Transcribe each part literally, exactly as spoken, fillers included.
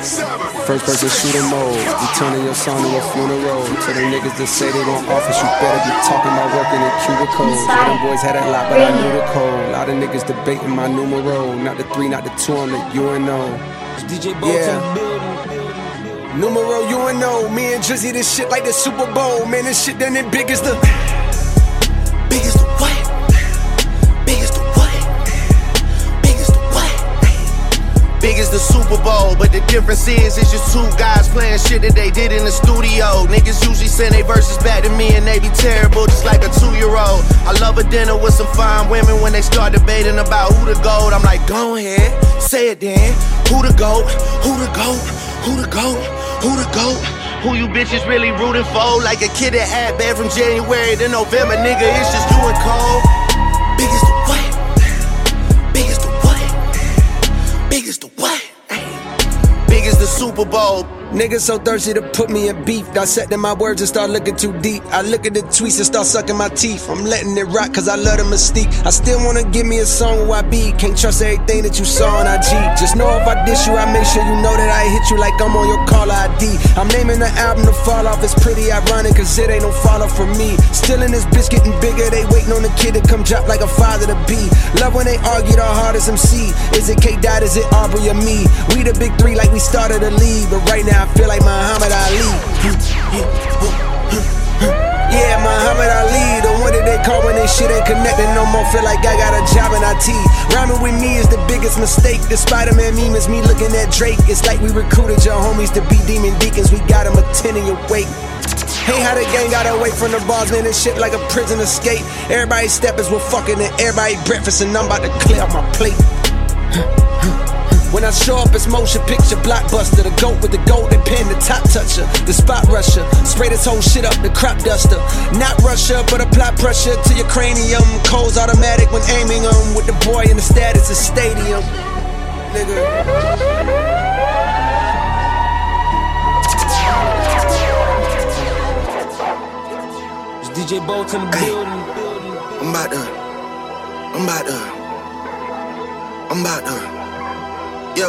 First person shooter mode. You turning your son to a funeral. To the niggas that say they gon' office, you better be talking about working in cubicles. Yeah, them boys had that lot, but I knew the code. A lot of niggas debating my numero. Not the three, not the two, I'm the U N O. D J yeah. Numero U N O. Me and Drizzy, this shit like the Super Bowl. Man, this shit done it big as the big as the what? Big as the what? Big as the what? Big as the Super Bowl, but the difference is it's just two guys playing shit that they did in the studio. Niggas usually send their verses back to me and they be terrible, just like a two-year-old. I love a dinner with some fine women when they start debating about who the GOAT. I'm like, go ahead, say it then. Who the GOAT? Who the GOAT? Who the GOAT? Who the GOAT? Who you bitches really rooting for? Like a kid that had bad from January to November, nigga, it's just you and Cole. Big as the what? Big as the what? Big as the what? Big as the Super Bowl. Niggas so thirsty to put me in beef. Dissecting my words and start looking too deep. I look at the tweets and start sucking my teeth. I'm letting it rock cause I love the mystique. I still wanna give me a song where I be. Can't trust everything that you saw on I G. Just know if I diss you, I make sure you know that I hit you like I'm on your caller I D. I'm naming the album to fall off. It's pretty ironic cause it ain't no fall off for me. Still in this bitch getting bigger. They waiting on the kid to come drop like a father to be. Love when they argue the hardest M C. Is it K-Dot, is it Aubrey or me? We the big three like we started the league. But right now I feel like Muhammad Ali. Yeah, Muhammad Ali, the one that they call when they shit ain't connected no more. Feel like I got a job in I T. Rhyming with me is the biggest mistake. The Spider-Man meme is me looking at Drake. It's like we recruited your homies to be demon deacons. We got them a ten in your wake. Hey, how the gang got away from the bars, man, and shit like a prison escape. Everybody steppers were fucking and everybody breakfast, and I'm about to clear out my plate. When I show up, it's motion picture blockbuster. The GOAT with the golden pen, the top toucher, the spot rusher. Spray this whole shit up, the crop duster. Not Russia, but apply pressure to your cranium. Cold's automatic when aiming them. With the boy in the status of stadium. Nigga. D J Bolt in the building. I'm about to, I'm about to, I'm about to, yo,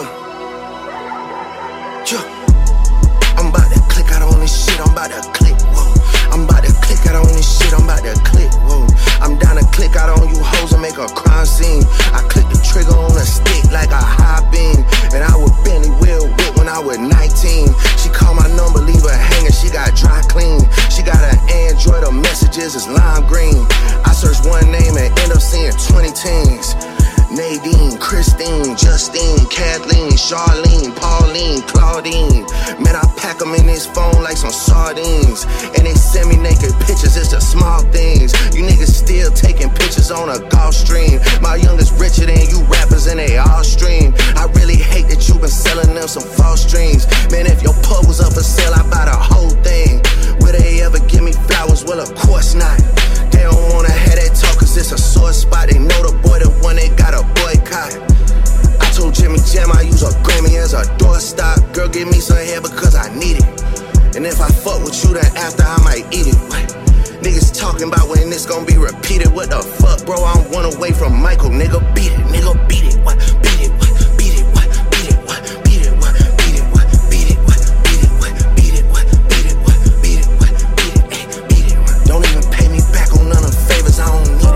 yo. I'm about to click out on this shit, I'm about to click, whoa. I'm about to click out on this shit, I'm about to click, whoa. I'm down to click out on you hoes and make a crime scene. I click the trigger on a stick like a high beam. And I would Benny Will whip when I was nineteen. She called my number, leave her hanging, she got dry clean. She got an Android, her messages is lime green. I search one name and end up seeing twenty teens. Nadine, Christine, Justine, Kathleen, Charlene, Pauline, Claudine. Man, I pack them in this phone like some sardines. And they send me naked pictures, it's the small things. You niggas still taking pictures on a golf stream. My youngest richer than you rappers and they all stream. I really hate that you been selling them some false dreams. Man, if your pub was up for sale, I buy the whole thing. Will they ever give me flowers? Well, of course not. They don't wanna have that talk cause it's a sore spot. They know the boy, the one they got a boycott. I told Jimmy Jam I use a Grammy as a doorstop. Girl, give me some hair because I need it. And if I fuck with you, then after I might eat it. What? Niggas talking about when this gon' be repeated. What the fuck, bro? I'm one away from Michael. Nigga, beat it, nigga, beat it. What? Beat it, what? Beat it, what? Beat it, what? Beat it, what? Beat it, what? Beat it, what? Beat it, what? Beat it, what? Beat it, what? Beat it, what? Beat it, ay, beat it, what? Don't even pay me back on none of the favors, I don't need it.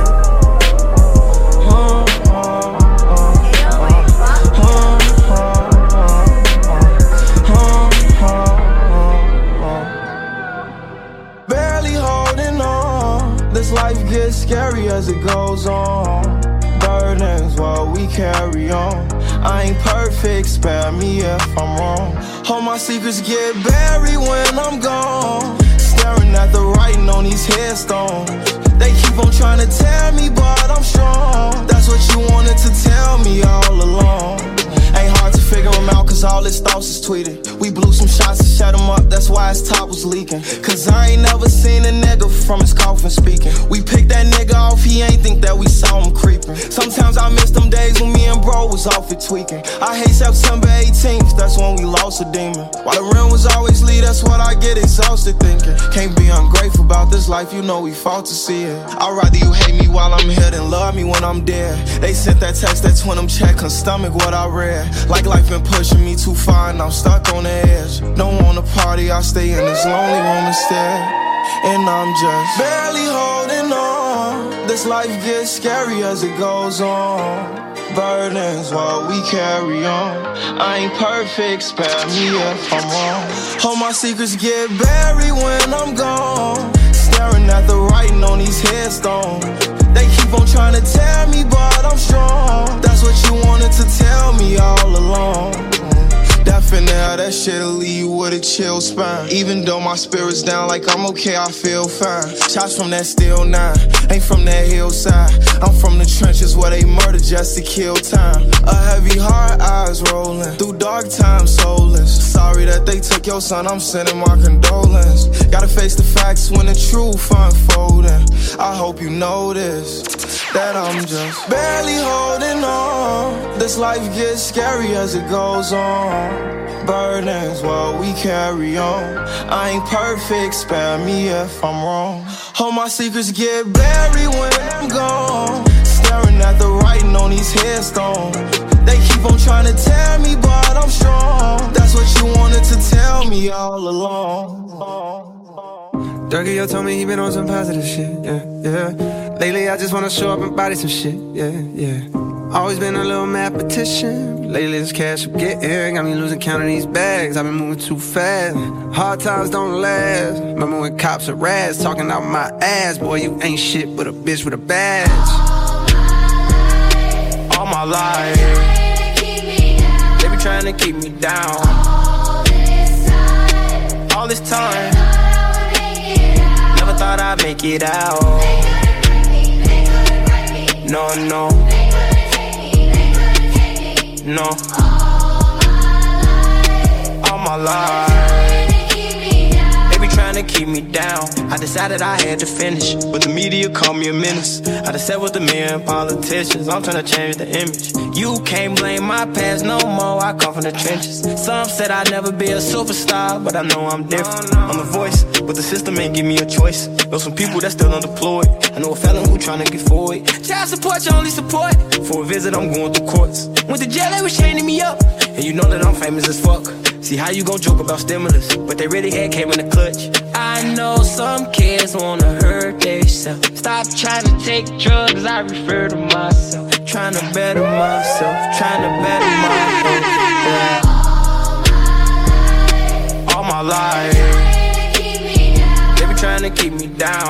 This life gets scary as it goes on. Burdens while we carry on. I ain't perfect, spare me if I'm wrong. All my secrets get buried when I'm gone. Staring at the writing on these headstones. They keep on trying to tell me, but I'm strong. That's what you wanted to tell me all along. Ain't hard to figure them out cause all his thoughts is tweeted. We blew some shots and shut him up, that's why his top was leaking. Cause I ain't never seen a nigga from his coffin speaking. We picked that nigga off, he ain't think that we saw him creeping. Sometimes I miss them days when me and bro was off it tweaking. I hate September eighteenth, that's when we lost a demon. While the rim was always lead, that's what I get exhausted thinking. Can't be ungrateful about this life, you know we fought to see it. I'd rather you hate me while I'm here than love me when I'm dead. They sent that text, that twin them check, her stomach what I read. Like life been pushing me too far and I'm stuck on the edge. Don't wanna party, I stay in this lonely room instead. And I'm just barely holding on. This life gets scary as it goes on. Burdens while we carry on. I ain't perfect, spare me if I'm wrong. All my secrets get buried when I'm gone. Staring at the writing on these headstones. They keep on trying to tear me, but I'm strong. That's what you wanted to tell me all along. Definitely, that shit'll leave you with a chill spine. Even though my spirit's down, like I'm okay, I feel fine. Shots from that steel nine, ain't from that hillside. I'm from the trenches where they murder just to kill time. A heavy heart, eyes rolling through dark times, soulless. Sorry that they took your son, I'm sending my condolence. Gotta face the facts when the truth unfolding. I hope you notice that I'm just barely holding on. This life gets scary as it goes on. Burdens while we carry on. I ain't perfect, spare me if I'm wrong. All my secrets get buried when I'm gone. Staring at the writing on these headstones. They keep on trying to tear me, but I'm strong. That's what you wanted to tell me all along. Durkio told me he been on some positive shit, yeah, yeah. Lately I just wanna show up and body some shit, yeah, yeah. Always been a little mathematician. Lately this cash I'm getting got me losing count of these bags. I've been moving too fast. Hard times don't last. Remember when cops are rats talking out my ass. Boy, you ain't shit but a bitch with a badge. All my life, they be trying to keep me down. All this time, never thought I'd make it out. No, no, no. All my life, they be trying to keep me down. I decided I had to finish, but the media called me a menace. I done sat with the men politicians, I'm trying to change the image. You can't blame my past no more, I come from the trenches. Some said I'd never be a superstar, but I know I'm different. I'm a voice, but the system ain't give me a choice. Know some people that still unemployed. I know a felon who tryna get forward. Child support, your only support. For a visit, I'm going through courts. Went to jail, they was chaining me up. And you know that I'm famous as fuck. See how you gon' joke about stimulus, but they really had came in the clutch. I know some kids wanna hurt themselves. Stop trying to take drugs, I refer to myself. Trying to better myself, trying to better myself. Yeah. All my life, they be trying to keep me down.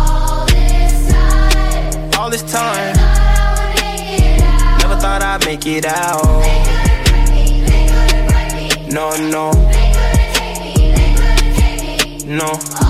All this time, never thought I'd make it out. No, no, no.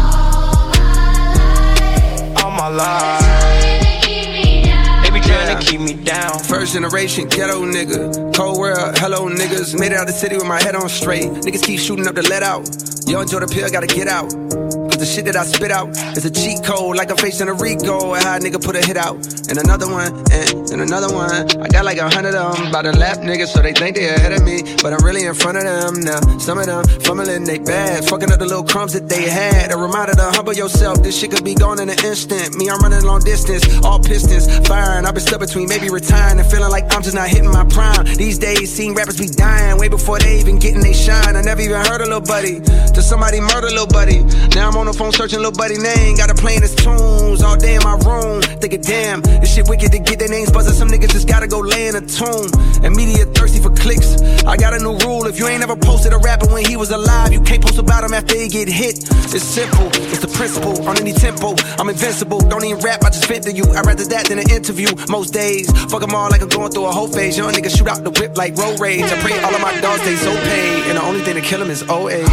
All my life, they be trying to keep me down. First generation ghetto nigga, cold world, hello niggas. Made it out the city with my head on straight. Niggas keep shooting up the let out. Yo, enjoy the pill, gotta get out. Cause the shit that I spit out is a cheat code, like I'm facing a Rico. And how a nigga put a hit out, and another one, and, and another one. I got like a hundred of them by the lap niggas, so they think they ahead of me, but I'm really in front of them now. Some of them fumbling they bags, fucking up the little crumbs that they had. A reminder to humble yourself, this shit could be gone in an instant. Me, I'm running long distance, all pistons firing. I've been stuck between maybe retiring and feeling like I'm just not hitting my prime. These days, seeing rappers be dying way before they even getting they shine. I never even heard a little buddy till somebody murder little buddy. Now I'm on the phone searching little buddy name, got her playing his tunes all day in my room. Thinking, damn, this shit wicked to get their names buzzing. Some niggas just gotta go lay in a tomb. And media thirsty for clicks. I got a new rule: if you ain't ever posted a rapper when he was alive, you can't post about him after he get hit. It's simple, it's the principle. On any tempo, I'm invincible. Don't even rap, I just vent to you. I'd rather that than an interview. Most days, fuck them all like I'm going through a whole phase. Young niggas shoot out the whip like road rage. I pray all of my dogs stay so paid, and the only thing to kill them is old age.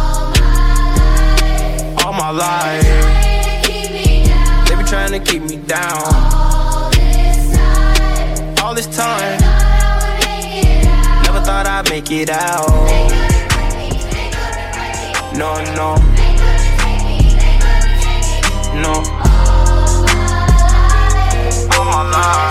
All my life, they be trying to keep me down. All this time, never thought I'd make it out. No, no. No. All my life.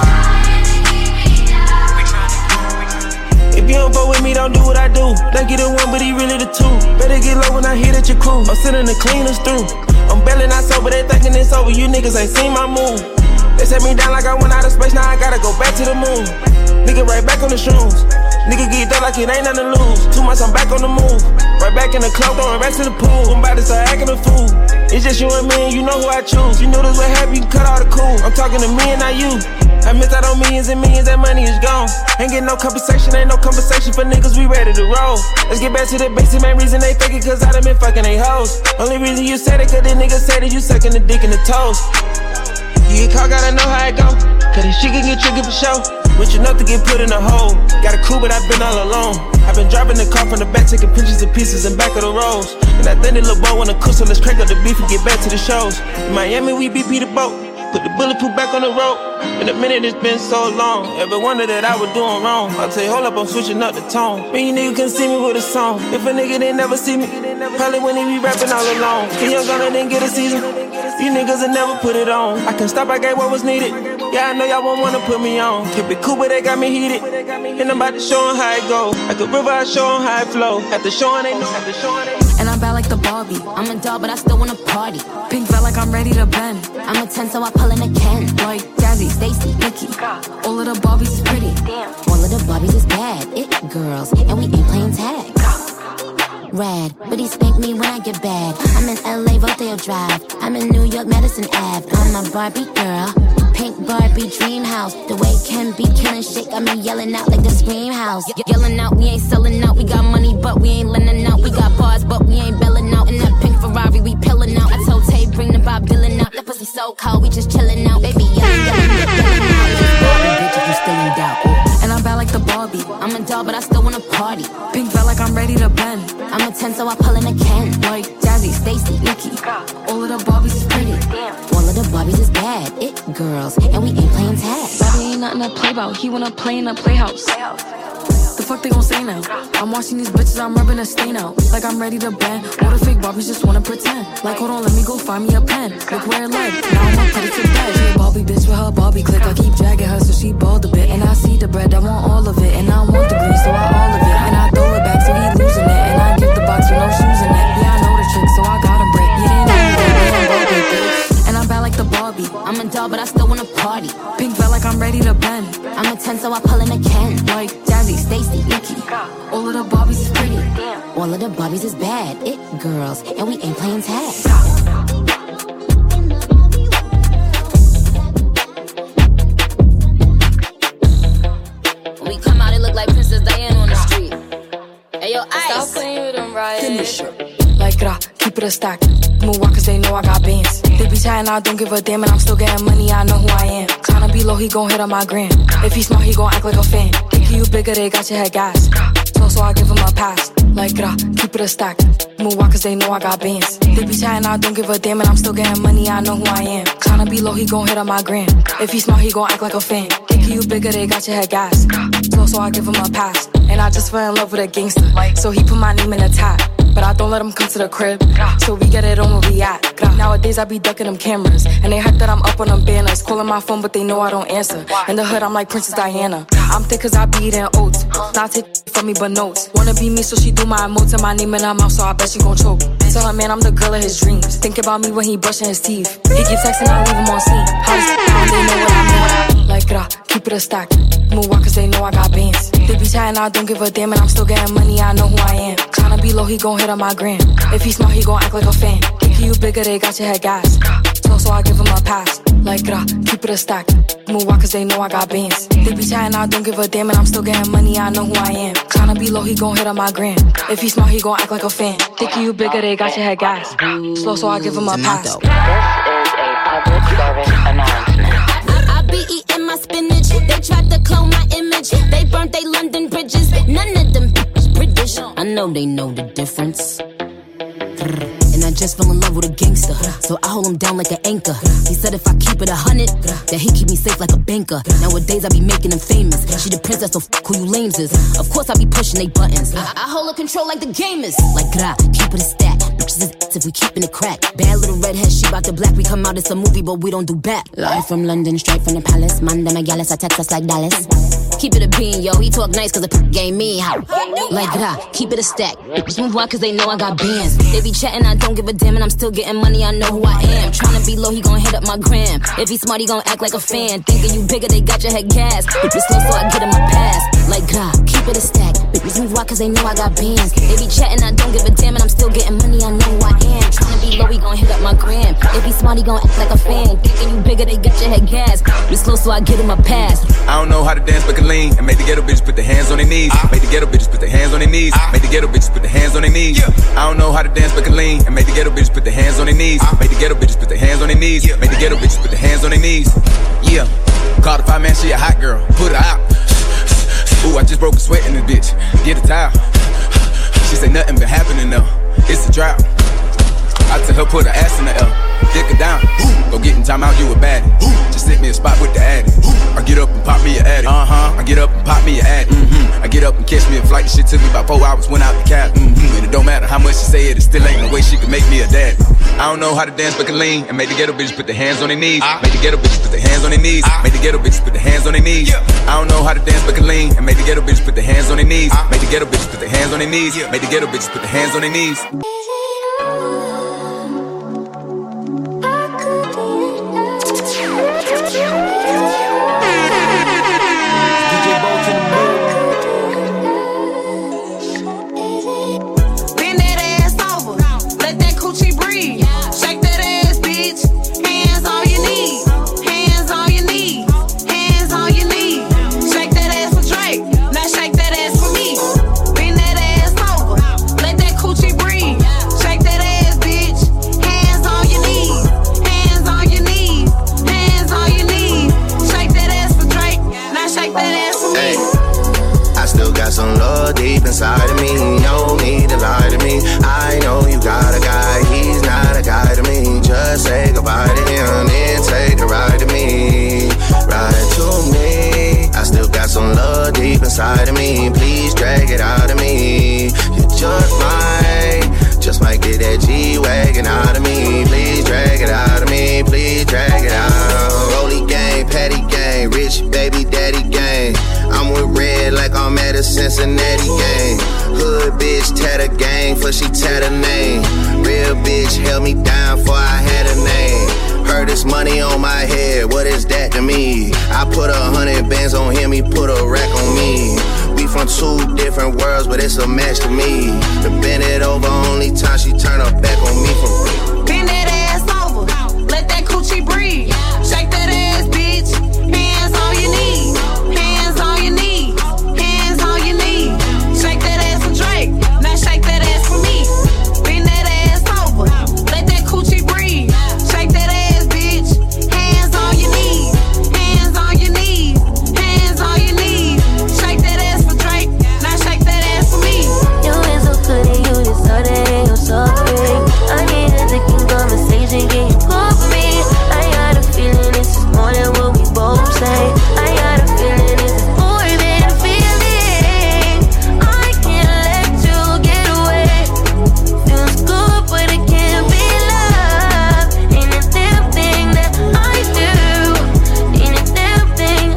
If you don't fuck with me, don't do what I do. Think you the one, but he really the two. Better get low when I hear that your crew. I'm sitting the cleaners through. I'm barely not sober, they thinking it's over. You niggas ain't seen my move. They set me down like I went out of space, now I gotta go back to the moon. Nigga right back on the shrooms. Nigga get that like it ain't nothing to lose. Two months I'm back on the move. Right back in the club, throwing racks to the pool. I'm about to start acting a fool. It's just you and me and you know who I choose. You knew this would happen, you can cut all the cool. I'm talking to me and not you. I missed out on millions and millions, that money is gone. Ain't getting no compensation, ain't no compensation for niggas, we ready to roll. Let's get back to the basic, main reason they fake it, cause I done been fucking they hoes. Only reason you said it, cause the niggas said it, you sucking the dick in the toes. You get caught, gotta know how it go, cause this shit can get tricky for sure. Rich enough to get put in a hole. Got a crew, but I've been all alone. I've been driving the car from the back, taking pictures of pieces in back of the roads. And I think the little boy wanna cook, so let's crank up the beef and get back to the shows. In Miami, we B P the boat. Put the bulletproof back on the road. In a minute, it's been so long. Ever wonder that I was doing wrong? I'll tell you, hold up, I'm switching up the tone. Me, you nigga can see me with a song. If a nigga didn't never see me, probably when he be rapping all alone. The young gunner didn't get a season. You niggas will never put it on. I can stop, I gave what was needed. Yeah, I know y'all won't wanna put me on. Keep it cool, but they got me heated. And I'm about to show 'em how it go. Like a river, I show 'em how it flow. After showing they know, after showing they know. And I'm bad like the Barbie. I'm a doll, but I still wanna party. Pink felt like I'm ready to bend. I'm a ten, so I pull in a Ken. Like Jazzy, Stacy, Nikki. All of the Barbies is pretty. All of the Barbies is bad. It girls, and we ain't playing tag. Rad, but he spank me when I get bad. I'm in L A, Rodeo Drive. I'm in New York, Madison Ave. I'm a Barbie girl. Pink Barbie dream house. The way Ken be killing shit got me yelling out like the Scream House. Ye- yelling out, we ain't selling out. We got money, but we ain't lending out. We got bars, but we ain't belling out. In that pink Ferrari, we pillin' out. I told Tay, bring the Bob Dylan out. That pussy so cold, we just chillin' out. Baby, yelling, yelling, yelling out. Just Barbie, bitch, if you still in doubt. And I'm bad like the Barbie. I'm a doll, but I still wanna party. Pink felt like I'm ready to bend. I'm a ten, so I pull in a Ken. Like Jazzy, Stacy, Nikki. All of the Barbies is pretty. All of the Barbies is bad. It girls, and we ain't playing tag. Bobby ain't nothing to play about. He wanna play in a playhouse. The fuck they gon' say now? I'm watching these bitches, I'm rubbing a stain out. Like I'm ready to bend. All the fake Barbies just wanna pretend. Like hold on, let me go find me a pen. Look where it led. Now I'ma put it to bed. She a Barbie bitch with her Barbie click. I keep dragging her so she bald a bit. And I see the bread, I want all of it. And I want the green, so I all of it. And I throw it back so he losing it. And I give the box with no shoes in it. Yeah, I know the trick, so I got him break. You didn't know me, I'm Barbie bitch. And I'm bad like the Barbie. I'm a doll, but I still wanna party. Pink felt like I'm ready to bend. I'm a ten, so I pull in a Ken. Like Jazzy, Stacy, Nikki. All of the Barbies is pretty. All of the Barbies is bad. It girls, and we ain't playing tag. When we come out, it look like Princess Diana on the street. Hey, yo, Ice. Stop playing with them, right? Like, grah, keep it a stack. Move walk cause they know I got bands. They be chatting, I don't give a damn, and I'm still getting money, I know who I am. Tryna be low, he gon' hit on my gram. If he smart, he gon' act like a fan. Think you bigger, they got your head gas. So, so I give him a pass. Like, grah, keep it a stack. Move walk cause they know I got bands. They be chatting, I don't give a damn, and I'm still getting money, I know who I am. Tryna be low, he gon' hit on my gram. If he smart, he gon' act like a fan. Think you bigger, they got your head gas. So, so I give him a pass. And I just fell in love with a gangster. So he put my name in the top. But I don't let him come to the crib. So we get it on where we at. Nowadays I be ducking them cameras. And they hype that I'm up on them banners. Calling my phone but they know I don't answer. In the hood I'm like Princess Diana. I'm thick cause I be eating oats. Not take from me but notes. Wanna be me so she do my emotes. And my name in her mouth so I bet she gon' choke. Tell her man I'm the girl of his dreams. Think about me when he brushing his teeth. He get texting I leave him on scene. How down they know what I mean. Like grah, keep it a stack. Move walk cause they know I got bands. They be chatting I don't give a damn. And I'm still getting money I know who I am. Tryna be low he gon' hit on my gram. If he smart he gon' act like a fan. Think you bigger they got your head gas. So so I give him a pass. Like grah, keep it a stack. Move walk cause they know I got bands. They be chatting I don't give a damn. And I'm still getting money I know who I am. Tryna be low he gon' hit on my gram. If he smart he gon' act like a fan. Think you bigger they got your head gas. Slow so I give him a pass. This is a public service announcement. I be eating my spinach. They tried to clone my image. They burnt they London bridges. None of them British. I know they know the difference. In I just fell in love with a gangster. So I hold him down like an anchor. He said if I keep it a hundred, that he keep me safe like a banker. Nowadays I be making him famous. She the princess, so f who you lames is. Of course I be pushing they buttons. I, I hold her control like the gamers. Like gra, keep it a stack. Bitches is if we keepin' it crack. Bad little redhead, she bout the black. We come out, it's a movie, but we don't do back. Live from London, straight from the palace. Manda Megalis, I text us like Dallas. Keep it a bean, yo. He talk nice cause the p*** game me. How? Like gra, keep it a stack. Bitches move on cause they know I got bands. They be chatting, I don't give a damn, and I'm still getting money, I know who I am. Tryna be low, he gon' hit up my gram. If he smart, he gon' act like a fan. Thinking you bigger, they got your head gas. Bitches slow, so I get him a pass. Like gra, keep it a stack. Bitches move on cause they know I got bands. They be chatting, I don't give a damn, and I'm still getting money, I know who I am. Tryna be low, he gon' hit up my gram. If he smart, he gon' act like a fan. Thinking you bigger, they got your head gas. Bitches slow, so I get him a pass. I don't know how to dance, but can lean. And make the ghetto bitches put their hands on their knees. Make the ghetto bitches put their hands on their knees. Make the ghetto bitches put their hands on their knees. I don't know how to dance, but can lean. And make the ghetto bitches put their hands on their knees. Make the ghetto bitches put their hands on their knees. Make the ghetto bitches put their hands on their knees. Yeah. Call the five man, she a hot girl. Put her out. Ooh, I just broke a sweat in this bitch. Get a towel. She say nothing been happening though. It's a drought. I tell her put her ass in the L. Dick her down. Go get in time out, you a baddie. Just hit me a spot with the addy. I get up and pop me a addy. Uh-huh. I get up and pop me a addy. Mm-hmm. I get up and catch me a flight. The shit took me about four hours, went out the cab. Mm-hmm. And it don't matter how much she say it, it still ain't no way she can make me a daddy. I don't know how to dance but can lean. And make the ghetto bitches put their hands on their knees. Make the ghetto bitches put their hands on their knees. Make the ghetto bitches put their hands on their knees. I don't know how to dance but can lean. And make the ghetto bitches put their hands on their knees. Make the ghetto bitches put their hands on their knees. Make the ghetto bitches put their hands on their knees. Inside of me, you don't need to lie to me. I know you got a guy, he's not a guy to me. Just say goodbye to him, then take a ride to me. Ride to me. I still got some love deep inside of me. Please drag it out of me. You just might, just might get that G-Wagon out of me. Please drag it out of me, please drag it out. Rolly gang, patty gang, rich baby daddy gang. I'm with Red like I'm at a Cincinnati game. Hood bitch tatter gang for she tatter name. Real bitch held me down for I had a name. Heard this money on my head, what is that to me? I put a hundred bands on him, he put a rack on me. We from two different worlds, but it's a match to me. To bend it over, only time she turn her back on me for free. Bend that ass over, let that coochie breathe. Shake that ass, bitch, hands on your knees. Hands on your knees, hands on your knees. Shake that ass for Drake, now shake that ass for me. Bend that ass over, let that coochie breathe. Shake that ass, bitch, hands on your knees. Hands on your knees, hands on your knees. Shake that ass for Drake, now shake that ass for me. You ain't so pretty, you just so that you're so pretty. I need a dick conversation, can you call for me? I got a feeling this is more than what we both say. I got a feeling this is more than a feeling. I can't let you get away. Feels good, but it can't be love. Ain't a damn thing that I do. Ain't a damn thing,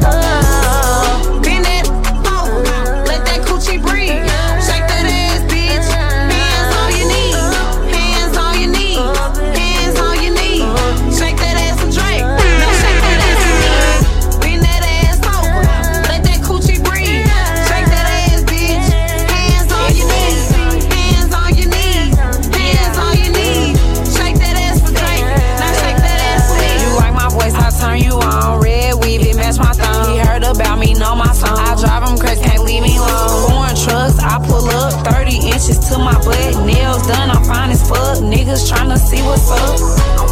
oh. Bend that over, let that coochie breathe. Shake that ass, bitch. Hands on your knees. Hands on your knees. Hands on your knees. Shake that ass for Drake. Now shake that ass for me. Bend that ass over, let that coochie breathe. Shake that ass, bitch. Hands on your knees. Hands on your knees. Hands on your knees. Shake that ass for Drake. Now shake that ass for me. You like my voice, I turn you on. Red weave, it match my thumb. He heard about me, know my song. I drive him crazy, can't leave me alone. Foreign trucks, I pull up thirty inches to my butt. Nails done, I'm fine as fuck. Niggas tryna see what's up.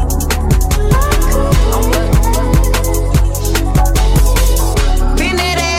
Bend that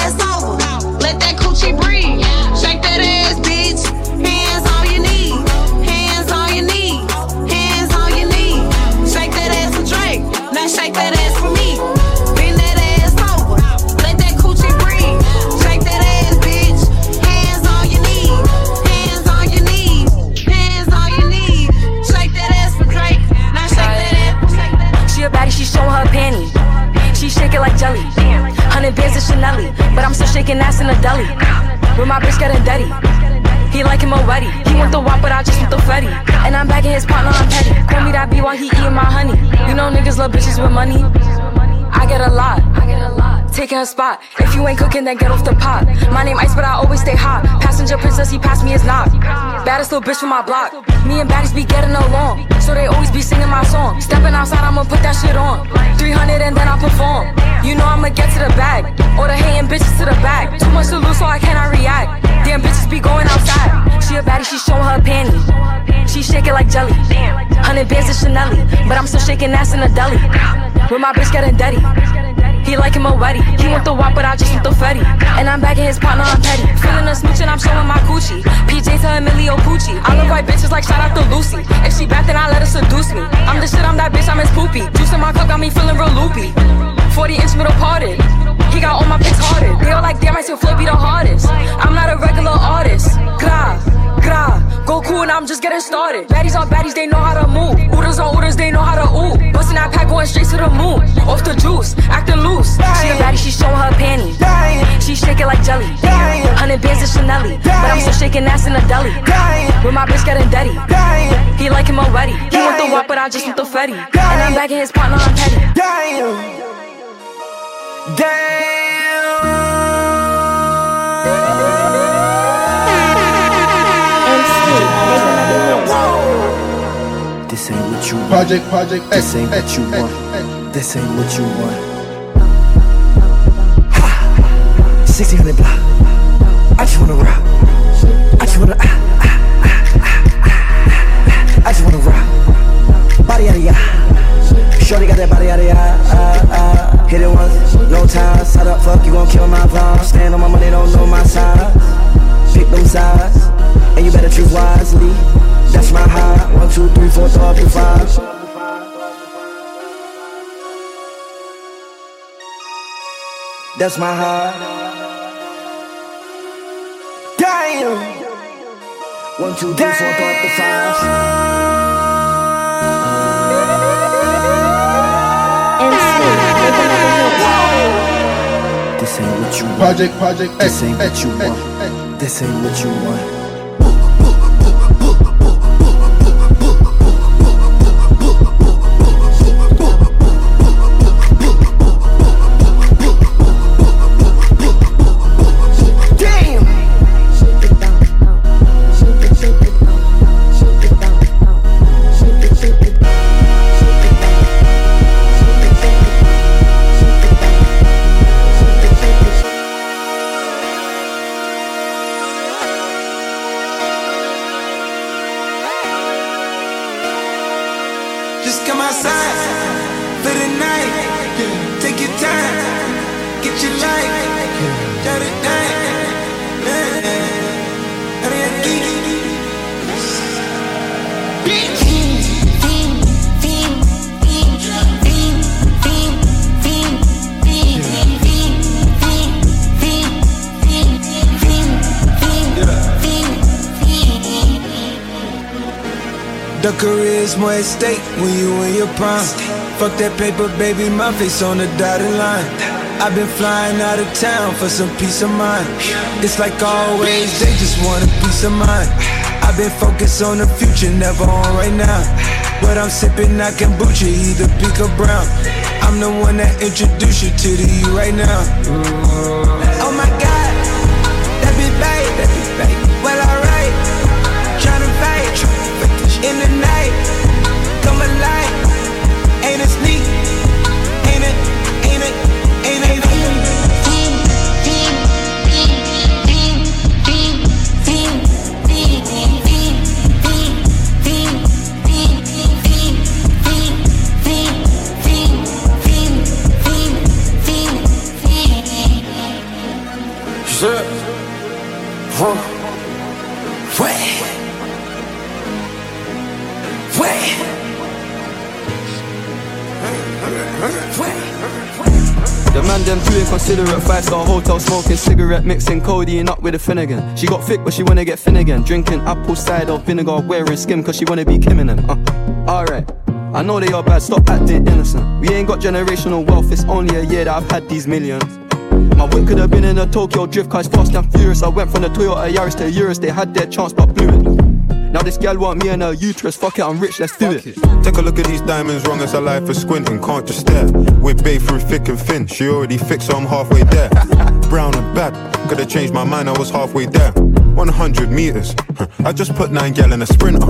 shake it like jelly. Hundred bands of Chanel, but I'm still shaking ass in a deli. With my bitch getting dirty. He like him already. He want the wop, but I just want the fetty. And I'm bagging his partner, I'm petty. Call me that B while he eating my honey. You know niggas love bitches with money. I get a lot. I get a lot. Taking a spot. If you ain't cooking, then get off the pot. My name Ice, but I always stay hot. Passenger princess, he passed me his knock. Baddest little bitch from my block. Me and baddies be getting along, so they always be singing my song. Stepping outside, I'ma put that shit on. three hundred and then I perform. You know I'ma get to the bag. Or the hating bitches to the back. Too much to lose, so I cannot react. Damn bitches be going outside. She a baddie, she showing her panty. She shake it like jelly. Hundred bands of Chanel, but I'm still shaking ass in a deli. With my bitch getting dirty. He like him already. He want the wop, but I just want the fetty. And I'm bagging his partner, I'm petty. Feeling a smooch and I'm showing my coochie. P J to Emilio Pucci. I love white bitches like shout out to Lucy. If she bad, then I let her seduce me. I'm the shit, I'm that bitch, I'm his poopy. Juice in my cup got me feeling real loopy. forty inch middle parted. He got all my pics hearted. They all like, damn, I still flow be the hardest. I'm not a regular artist. Gra, gra, go cool and I'm just getting started. Baddies on baddies, they know how to move. Oodles on oodles, they know how to ooh. Bustin' that pack going straight to the moon. Off the juice, acting loose. She a baddie, she showing her panty. She shake it like jelly. Hundred bands of Chanel, but I'm still shaking ass in a deli. With my bitch getting dirty. He like him already. He want the wop, but I just want the fetty. And I'm bagging his partner, I'm petty. Damn. Damn. This ain't what you want. Project, project, this ain't what you want. This ain't what you want. Ha! sixteen hundred block. I just wanna rock. I just wanna ah, ah, ah, ah, ah. I just wanna rock. Body out of ya. Shorty got that body out of ya. Ah, ah. Hit it once, no time. Side up, fuck, you gon' kill my vibe. Stand on my money, don't know my size. Pick them sides, and you better choose wisely. That's my high. One, two, three, four, throw up to five. That's my high. Damn. One, two, three, four, throw up to five. This ain't what you want. Project, project, this ain't what you want. This ain't what you want. The career's more at stake when you in your prime. Fuck that paper, baby, my face on the dotted line. I've been flying out of town for some peace of mind. It's like always, they just want a piece of mind. I've been focused on the future, never on right now. But I'm sipping that kombucha, either pink or brown. I'm the one that introduced you to the you right now. Oh my God, that be babe, that be babe. Well, alright, tryna fight in the night, come alive. Ain't it sneak? Ain't it? Ain't it? Ain't it? Shit. Huh. Wait. The man them too inconsiderate, five-star hotel smoking cigarette, mixing codeine up with a Finnegan. She got thick but she wanna get Finnegan, drinking apple cider vinegar, wearing skim cause she wanna be Kim in them. uh, Alright, I know they are bad, stop acting innocent. We ain't got generational wealth, it's only a year that I've had these millions. My whip could have been in a Tokyo drift car, it's fast and furious. I went from the Toyota Yaris to Urus, they had their chance but blew it. Now this gal want me and her uterus, fuck it, I'm rich, let's do it. Take a look at these diamonds, wrong as a life for squinting, can't just stare. We're bae through thick and thin, she already fixed so I'm halfway there. Brown and bad, could've changed my mind, I was halfway there. one hundred meters, I just put nine gal in a sprinter.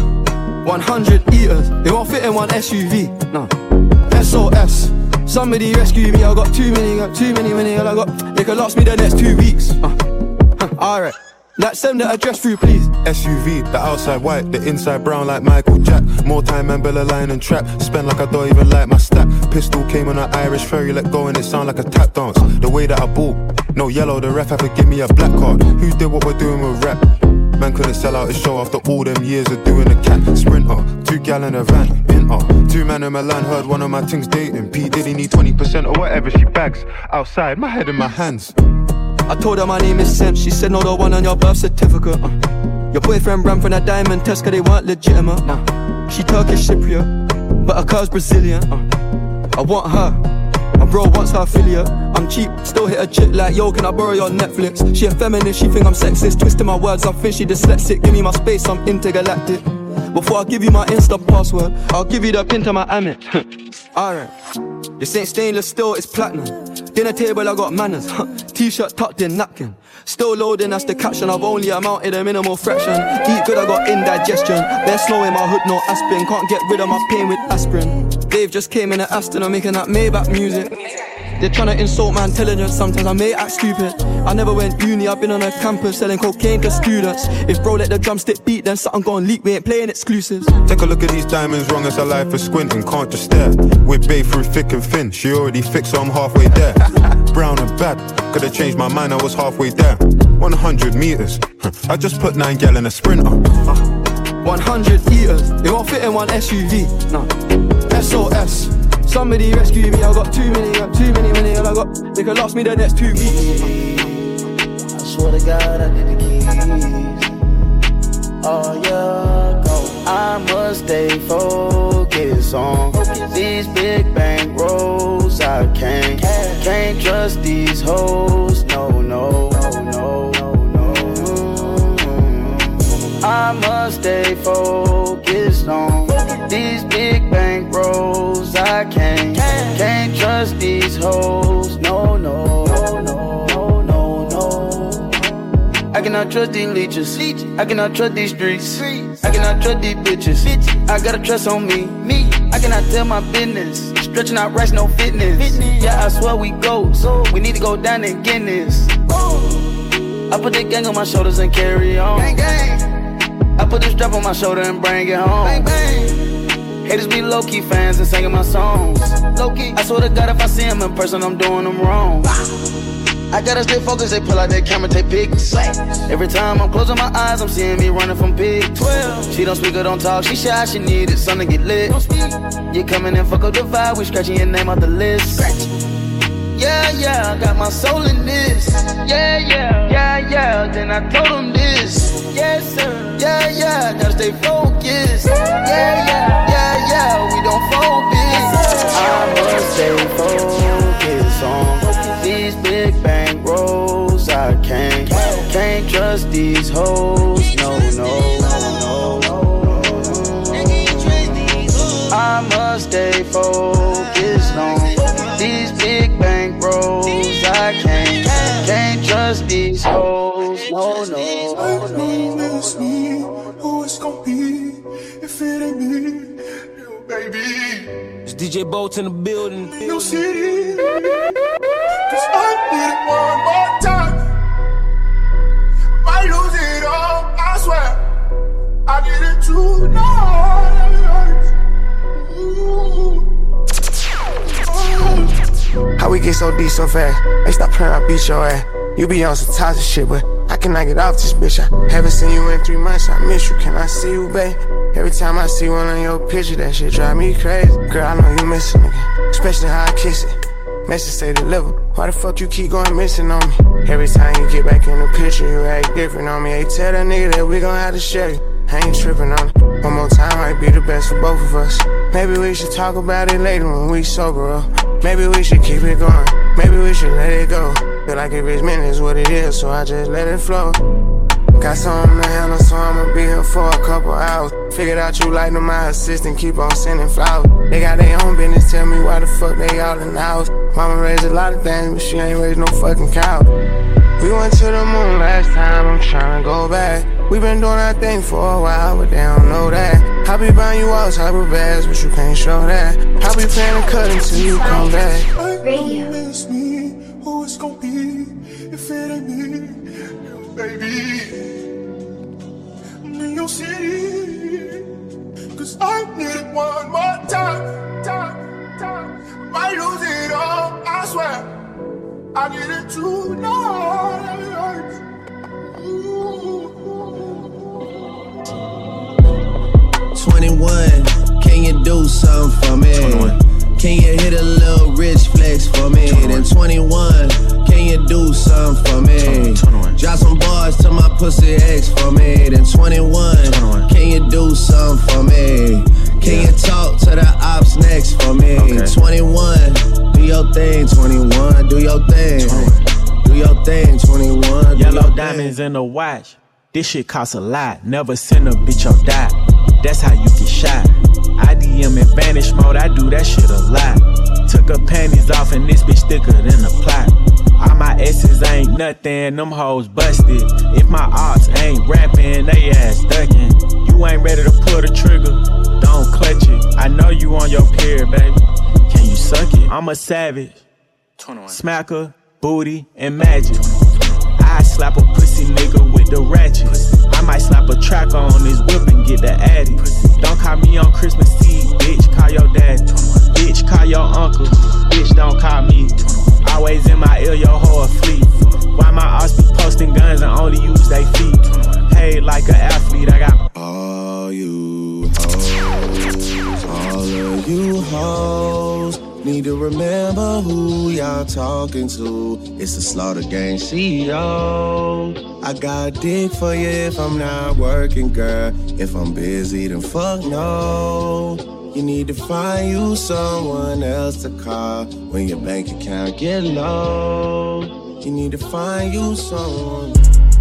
one hundred eaters, it won't fit in one S U V, no. S O S, somebody rescue me, I got too many, got too many, many, I got, they could last me the next two weeks. uh. Alright, let's send the address through please. S U V, the outside white, the inside brown like Michael Jack. More time and Bella line and trap, spend like I don't even like my stack. Pistol came on an Irish ferry, let go and it sound like a tap dance. The way that I ball, no yellow, the ref had to give me a black card. Who did what we're doing with rap? Man couldn't sell out his show after all them years of doing a cat. Sprinter, two gal in a van, inter. Two man in Milan, heard one of my things dating. P Diddy need twenty percent or whatever she bags. Outside, my head in my hands. I told her my name is Sam, she said no, the one on your birth certificate. uh. Your boyfriend ran from that diamond test cause they weren't legitimate. uh. She Turkish Cypriot, but her car's Brazilian. uh. I want her, my bro wants her affiliate. I'm cheap, still hit a chick like, yo, can I borrow your Netflix? She a feminist, she think I'm sexist, twisting my words, I think she dyslexic. Give me my space, I'm intergalactic. Before I give you my Insta password, I'll give you the pin to my Amex. Alright, this ain't stainless steel, it's platinum. Dinner table, I got manners. T-shirt tucked in, napkin. Still loading, that's the caption. I've only amounted a minimal fraction. Eat good, I got indigestion. They're slow in my hood, no aspirin. Can't get rid of my pain with aspirin. Dave just came in at Aston, I'm making that Maybach music. They're tryna insult my intelligence, sometimes I may act stupid. I never went uni, I've been on a campus selling cocaine to students. If bro let the drumstick beat, then something gon' leak, we ain't playing exclusives. Take a look at these diamonds, wrong as a life for squinting, can't just stare. We're bae through thick and thin, she already fixed so I'm halfway there. Brown and bad, could've changed my mind, I was halfway there. one hundred meters, I just put nine gal in a sprinter. one hundred eaters, it won't fit in one S U V, no. S O S, somebody rescue me, I got too many, got too many, many, I got, they could last me the next two weeks. I swear to God I need the keys. Oh yeah, go. I must stay focused on these big bank rolls. I can't, can't trust these hoes. No, no, no, no, no. I must stay focused on these big bank rolls. I can't, can't trust these hoes. No, no, no, no, no, no. I cannot trust these leeches. I cannot trust these streets. I cannot trust these bitches. I gotta trust on me. Me. I cannot tell my business. Stretching out racks, no fitness. Yeah, I swear we go. So we need to go down and get this. I put the gang on my shoulders and carry on. I put the strap on my shoulder and bring it home. Haters be low-key fans and singing my songs. Low-key, I swear to God if I see him in person, I'm doing them wrong. I gotta stay focused, they pull out their camera, take pics. Every time I'm closing my eyes, I'm seeing me running from pigs. She don't speak or don't talk, she shy, she needed something to get lit. You coming in, fuck up the vibe, we scratching your name off the list. Yeah, yeah, I got my soul in this. Yeah, yeah, yeah, yeah, then I told them this. Yes, sir. Yeah, yeah, gotta stay focused. Yeah, yeah, yeah, yeah, we don't focus. I must stay focused on these big bank rolls. I can't, can't trust these hoes. No, no, no, no. I must stay focused on these big bank rolls. I can't, can't trust these hoes. No, no, no, no. It's me, who it's gon' be if it ain't me, little baby. It's D J Bolt in the building. No city, cause I need it one more time. Might lose it all, I swear. I did it tonight. Ooh. How we get so deep so fast? Hey, stop playing, I beat your ass. You be on some toxic shit, but I cannot get off this bitch. I haven't seen you in three months, I miss you. Can I see you, babe? Every time I see one on your picture, that shit drive me crazy. Girl, I know you missing again, especially how I kiss it. Message say deliver. Why the fuck you keep going missing on me? Every time you get back in the picture, you act different on me. Hey, tell that nigga that we gon' have to share you. I ain't tripping on it. One more time might be the best for both of us. Maybe we should talk about it later when we sober up. Maybe we should keep it going. Maybe we should let it go. Feel like if it's meant it's what it is, so I just let it flow. Got something to handle, so I'ma be here for a couple hours. Figured out you like them, my assistant, keep on sending flowers. They got their own business, tell me why the fuck they all in the house. Mama raised a lot of things, but she ain't raised no fucking cow. We went to the moon last time, I'm tryna go back. We been doing our thing for a while, but they don't know that. I be buying you all type of bags, but you can't show that. I be playing the cut until you come back. Radio. Miss me, who it's gon' be if it ain't me, baby. I'm in your city, cause I need it one more time, time, time. Might lose it all, I swear. I get it tonight. twenty-one, can you do something for me? twenty-one. Can you hit a little rich flex for me? twenty-one. Then twenty-one, can you do something for me? twenty-one. Drop some bars to my pussy ex for me. Then twenty-one, twenty-one. Can you do something for me? Can yeah. you talk to the ops next for me? Okay. twenty-one, do your thing. twenty-one, do your thing. twenty-one. Do your thing. twenty-one, yellow your diamonds thing. In the watch. This shit costs a lot. Never send a bitch or die. That's how you get shot. I D M in vanish mode, I do that shit a lot. Took her panties off and this bitch thicker than a plot. All my S's ain't nothing, them hoes busted. If my ops ain't rapping, they ass ducking. You ain't ready to pull the trigger, don't clutch it. I know you on your period, baby. Can you suck it? I'm a savage. twenty-one. Smacker, booty, and magic. I slap a pussy nigga with the ratchet. I might slap a track on his whip and get the addy. Don't call me on Christmas Eve, bitch, call your dad. Bitch, call your uncle, bitch, don't call me. Always in my ear, your hoe a fleet. Why my ass be posting guns and only use they feet? Paid like an athlete, I got all you hoes, all of you hoes. Need to remember who y'all talking to. It's the Slaughter Gang C E O. I got dick for you if I'm not working, girl. If I'm busy, then fuck no. You need to find you someone else to call when your bank account get low. You need to find you someone.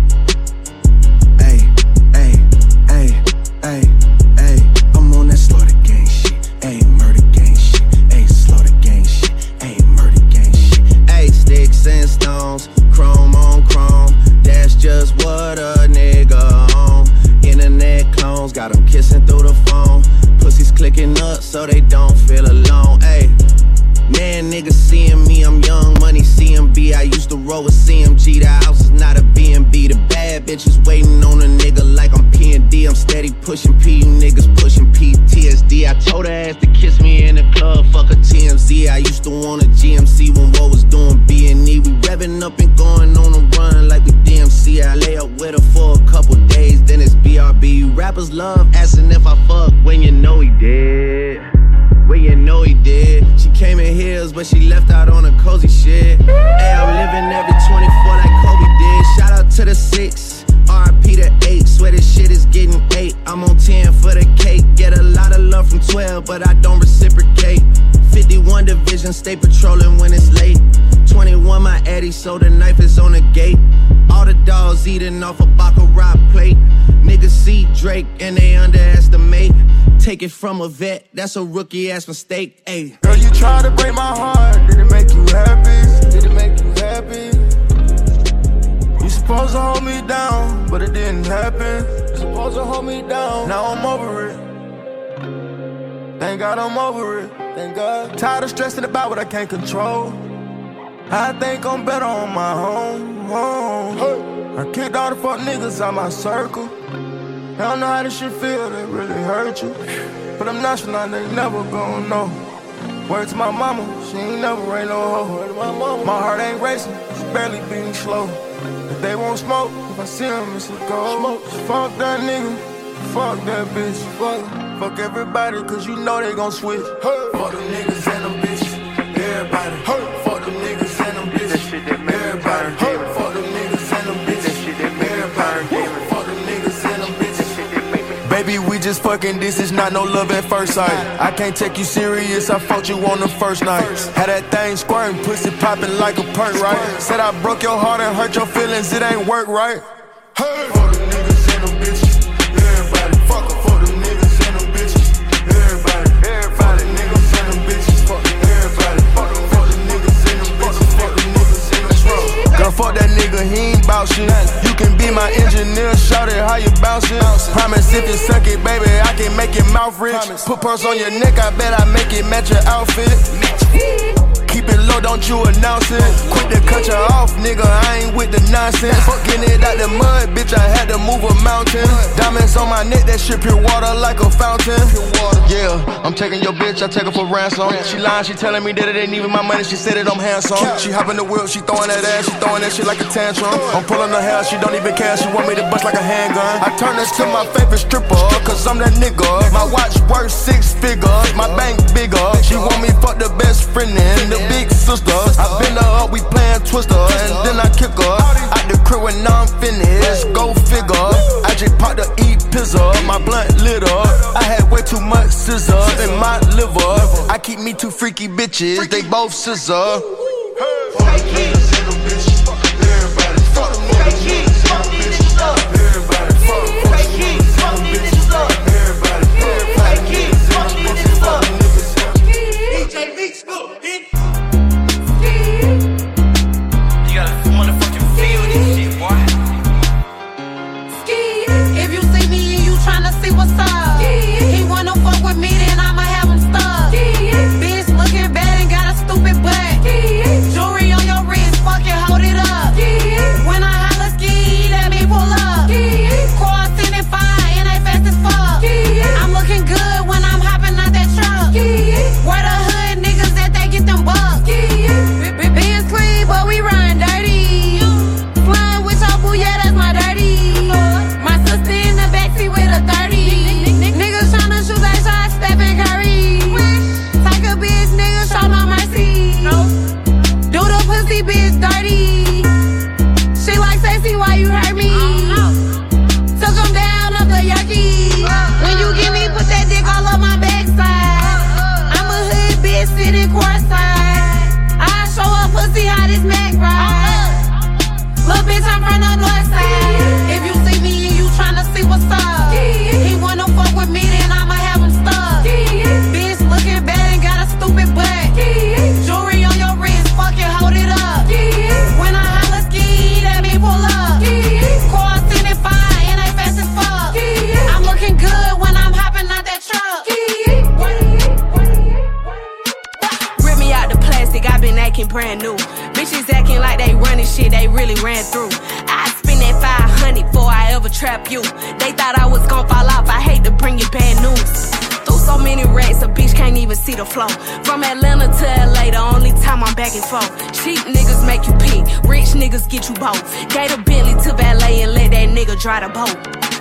Ay, ay, ay, ay, ay. I'm on that Slaughter Gang shit. Ay, murder gang shit. Ay, Slaughter Gang shit. Ay, murder gang shit. Ay, sticks and stones, chrome on chrome. That's just what a nigga on. Internet clones got them kissing through the phone. Pussies clicking up so they don't feel alone. Ay, man, niggas seeing me, I'm young money C M B. I used to roll with C M G. The house is not a B and B. The bad bitches waiting on a nigga like I'm P and D. I'm steady pushing P, you niggas pushing P T S D. I told her ass to kiss me in the club, fuck a T M Z. I used to want a G M C when Woe was doing B and E. We revving up and going on a run like we D M C. I lay up with her for a couple days, then it's B R B. Rappers love asking if I fuck when you know he did. When you know he did. She came in heels, but she left out on a cozy shit. Hey, I'm living every twenty-four like Kobe did. Shout out to the six, R I P to eight. Swear this shit is getting eight. I'm on ten for the cake. Get a lot of love from twelve, but I don't reciprocate. fifty-one division, stay patrolling when it's late. twenty-one my Eddie, so the knife is on the gate. All the dogs eating off a Baccarat plate. Niggas see Drake and they underestimate. Take it from a vet, that's a rookie ass mistake. Ayy. Girl, you tried to break my heart. Did it make you happy? Did it make you happy? You supposed to hold me down, but it didn't happen. You supposed to hold me down. Now I'm over it. Thank God I'm over it. Thank God. Tired of stressing about what I can't control. I think I'm better on my own. own. Hey. I kicked all the fuck niggas out my circle. I don't know how this shit feel, they really hurt you. But I'm nonchalant, they never gon' know. Word to my mama, she ain't never ain't no hoe. Word to my mama, my heart ain't racing, it's barely beating slow. If they won't smoke, if I see them, it's a go. Smoke. Fuck that nigga, fuck that bitch. Fuck, fuck everybody, cause you know they gon' switch. Hey. Fuck them niggas and them bitches, everybody. Hey. Fuck them niggas and them bitches, everybody. Hey. Fuck them niggas and them bitches, everybody. Fuck them niggas and them bitches. just fucking, this is not no love at first sight. I can't take you serious, I fucked you on the first night. Had that thing squirting, pussy popping like a perk, right? Said I broke your heart and hurt your feelings, it ain't work, right? Hey, fuck the niggas and them bitches, everybody. Fuck them for the niggas and them bitches, everybody. Everybody, niggas and them bitches, fuck everybody. Fuck them for the niggas and them bitches, fuck the niggas and them bitches. Girl, fuck that nigga, he ain't bout shit. You can be my engineer, shout it how you bounce it. Promise if you suck it, baby, I can make your mouth rich. Put purse on your neck, I bet I make it match your outfit. Keep it low, don't you announce it. Quit to cut you off, nigga, I ain't with the nonsense. Fucking it out the mud, bitch, I had to move a mountain. Diamonds on my neck, that shit pure water like a fountain. Yeah, I'm taking your bitch, I take her for ransom. She lying, she telling me that it ain't even my money, she said that I'm handsome. She hopping the wheel, she throwing that ass, she throwing that shit like a tantrum. I'm pulling her hair, she don't even care, she want me to bust like a handgun. I turn this to my favorite stripper, cause I'm that nigga. My watch worth six figures, my bank bigger. She want me fuck the best friend and the big sister. I bend her up, we playin' Twister, and then I kick her out the crib when I'm finished. Go figure. I just popped the E pizza, my blunt lit up. I had way too much scissor in my liver. I keep me two freaky bitches, they both scissor. Brand new. Bitches acting like they running shit they really ran through. I'd spend that five hundred before I ever trap you. They thought I was gon' fall off, I hate to bring you bad news. Through so many racks, a bitch can't even see the flow. From Atlanta to L A, the only time I'm back and forth. Cheap niggas make you pick, rich niggas get you both. Gave a Bentley to valet and let that nigga dry the boat.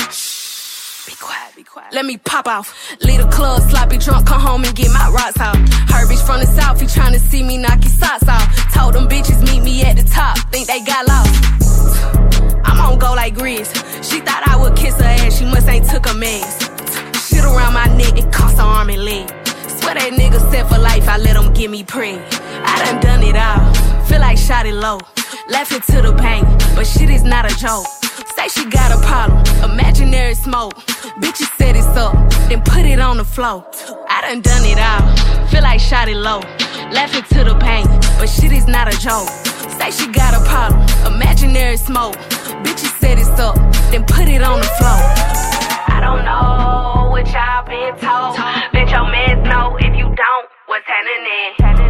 Let me pop off. Leave the club, sloppy drunk, come home and get my rocks out. Her bitch from the south, he tryna see me knock his socks off. Told them bitches meet me at the top, think they got lost. I'm on go like Grizz. She thought I would kiss her ass, she must ain't took a mess. Shit around my neck, it cost her arm and leg. Swear that nigga set for life, I let him get me preg. I done done it all, feel like shot it low. Laughing to the pain, but shit is not a joke. Say she got a problem, imaginary smoke. Bitches set it up, then put it on the floor. I done done it all, feel like shot it low. Laughing to the pain, but shit is not a joke. Say she got a problem, imaginary smoke. Bitches set it up, then put it on the floor. I don't know what y'all been told. Bet your mans know if you don't, what's happening?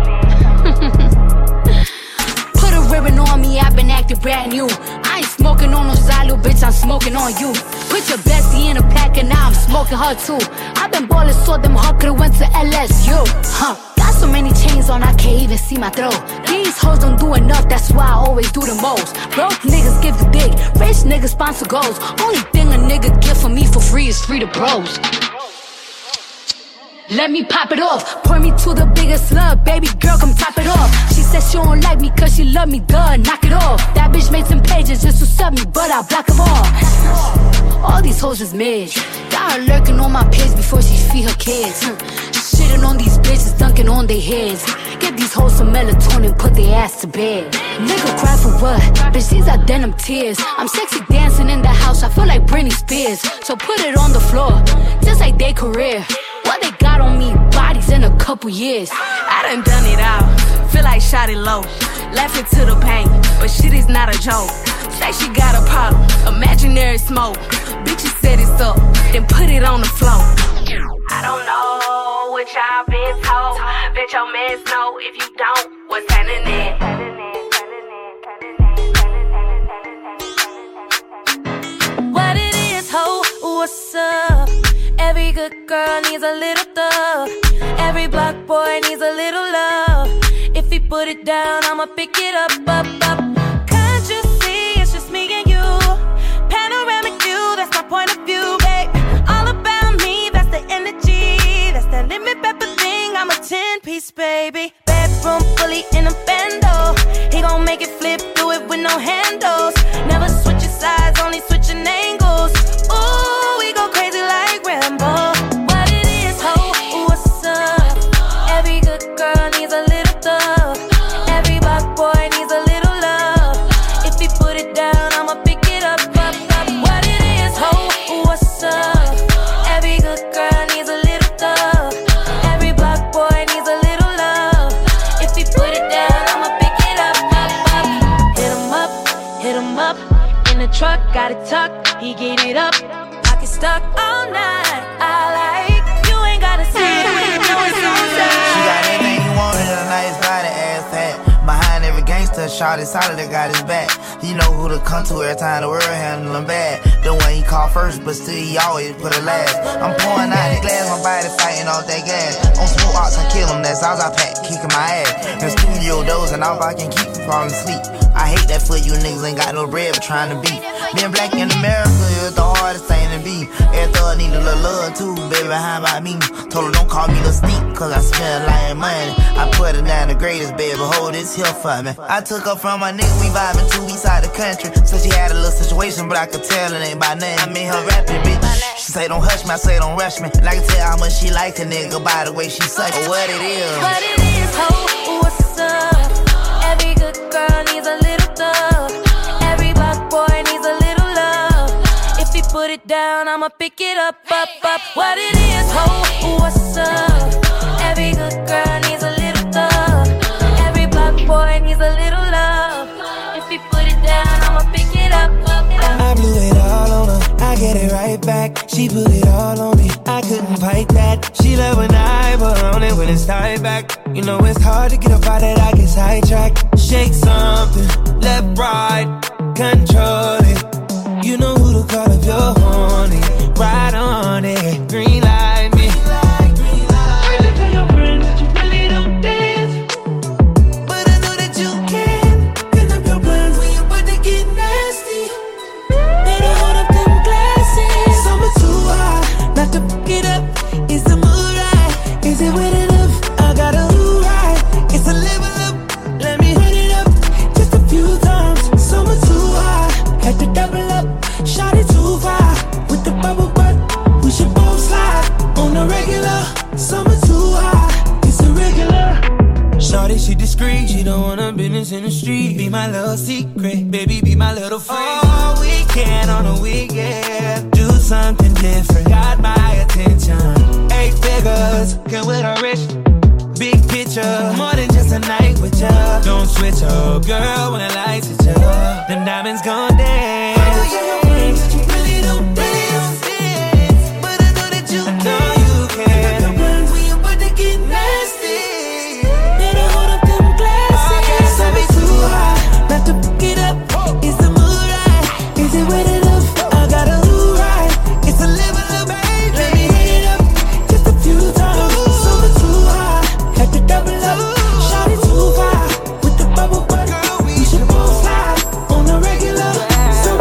Put a ribbon on me, I've been acting brand new. I ain't smoking on no Zylo, bitch, I'm smoking on you. Put your bestie in a pack and now I'm smoking her too. I've been ballin', so them hard could've went to L S U. Huh, got so many chains on, I can't even see my throat. These hoes don't do enough, that's why I always do the most. Broke niggas give the dick, rich niggas sponsor goals. Only thing a nigga get for me for free is free to bros. Let me pop it off, pour me to the biggest slug, baby girl, come top it off. She said she don't like me cause she love me, duh, knock it off. That bitch made some pages just to sub me, but I block them all. All these hoes is mid. Got her lurking on my page before she feed her kids. Shitting on these bitches, dunking on their heads. Get these hoes some melatonin, put their ass to bed. Nigga cry for what? Bitch, these are denim tears. I'm sexy dancing in the house, I feel like Britney Spears. So put it on the floor, just like their career. What they got on me, bodies in a couple years. I done done it all, feel like shot it low. Laughing to the pain, but shit is not a joke. Say she got a problem, imaginary smoke. Bitches set it up, then put it on the floor. I don't know what y'all been told. Bet your mans know if you don't, what's happening? What it is, ho, what's up? Every good girl needs a little thug. Every black boy needs a little love. If he put it down, I'ma pick it up, up, up. Can't you see it's just me and you? Panoramic view, that's my point of view, babe. All about me, that's the energy. That's that limit pepper thing, I'm a ten-piece, baby. Bedroom fully in a bando. He gon' make it flip, do it with no handles. Never switching sides, only switching angles. Ooh, we go crazy like Rambo. What it is, ho, what's up? Every good girl needs a little thug. Every black boy needs a little love. If he put it down, I'ma pick it up, up, up. What it is, ho, what's up? Every good girl needs a little thug. Every black boy needs a little love. If he put it down, I'ma pick it up, up, up. Hit him up, hit him up. In the truck, got it tucked, he get it up. Pocket stuck all night, I like. You ain't gotta see it when you know it's on time. She got everything you want in a nice body, ass fat. Behind every gangster, shot is solid, that got his back. He know who to come to every time the world handle him bad. The one he call first, but still he always put it last. I'm pouring out the glass, my body fighting off that gas. On smoke ox, I kill him, that's all I pack, kicking my ass. In studio dozing off, I can keep from falling asleep. I hate that for you niggas ain't got no bread but trying to beat. Being black in America is the hardest thing to be. Every thug need a little love too, baby, how about me? Told her don't call me the sneak, cause I spend a lot of money. I put her down the greatest, baby, hold this here for me. I took her from my nigga, we vibing two weeks out the country. So she had a little situation, but I could tell it ain't by name. I made her rapping, bitch. She say don't hush me, I say don't rush me. And I can tell how much she like a nigga by the way she suck it. What it is. What it is, ho, what's up? Every good girl needs a little thug. Every black boy needs a little love. If he put it down, I'ma pick it up, up, up. What it is, ho, what's up? Every good girl needs a little thug. Every black boy needs a little love. If he put it down, I'ma pick it up, up, up. I blew it all on her, I get it right back. She put it all on me, I couldn't fight that. She love when I put on it when it's tied back. You know it's hard to get up out that I get sidetracked. Shake something, left, right, control it. You know who to call if you're horny. Ride on it, green light me. Really tell your friends that you really don't dance, but I know that you can. Clean up your plans when you about to get nasty. Better hold up them glasses. Summer too hot, not to fuck it up. Is the mood right? Is it wet enough? I got a who right. It's a level up. Let me hit it up just a few times. Summer too hot, had to double up. Shot it too far with the bubble butt. We should both slide on the regular. Summer too hot, it's irregular. Shorty, she discreet, she don't want her business in the street. Be my little secret, baby, be my little freak. Oh, weekend on a weekend, do something different. Got my attention. Eight figures, come with a rich. Big picture, more than just a night with ya. Don't switch up, girl, when the lights hit ya. Them diamonds gon' dance. I know you friends that you really don't dance, dance, but I know that you I know you can. The ones when you about to get nasty. Better hold up them glasses. Don't be too hot, not to pick it up. Is the mood right? Is it wet enough? I got a who right. It's a level up, baby. Let me hit it up just a few times. Summer too hot, had to double up. Shot it too far with the bubble butt. We should both slide on the regular. So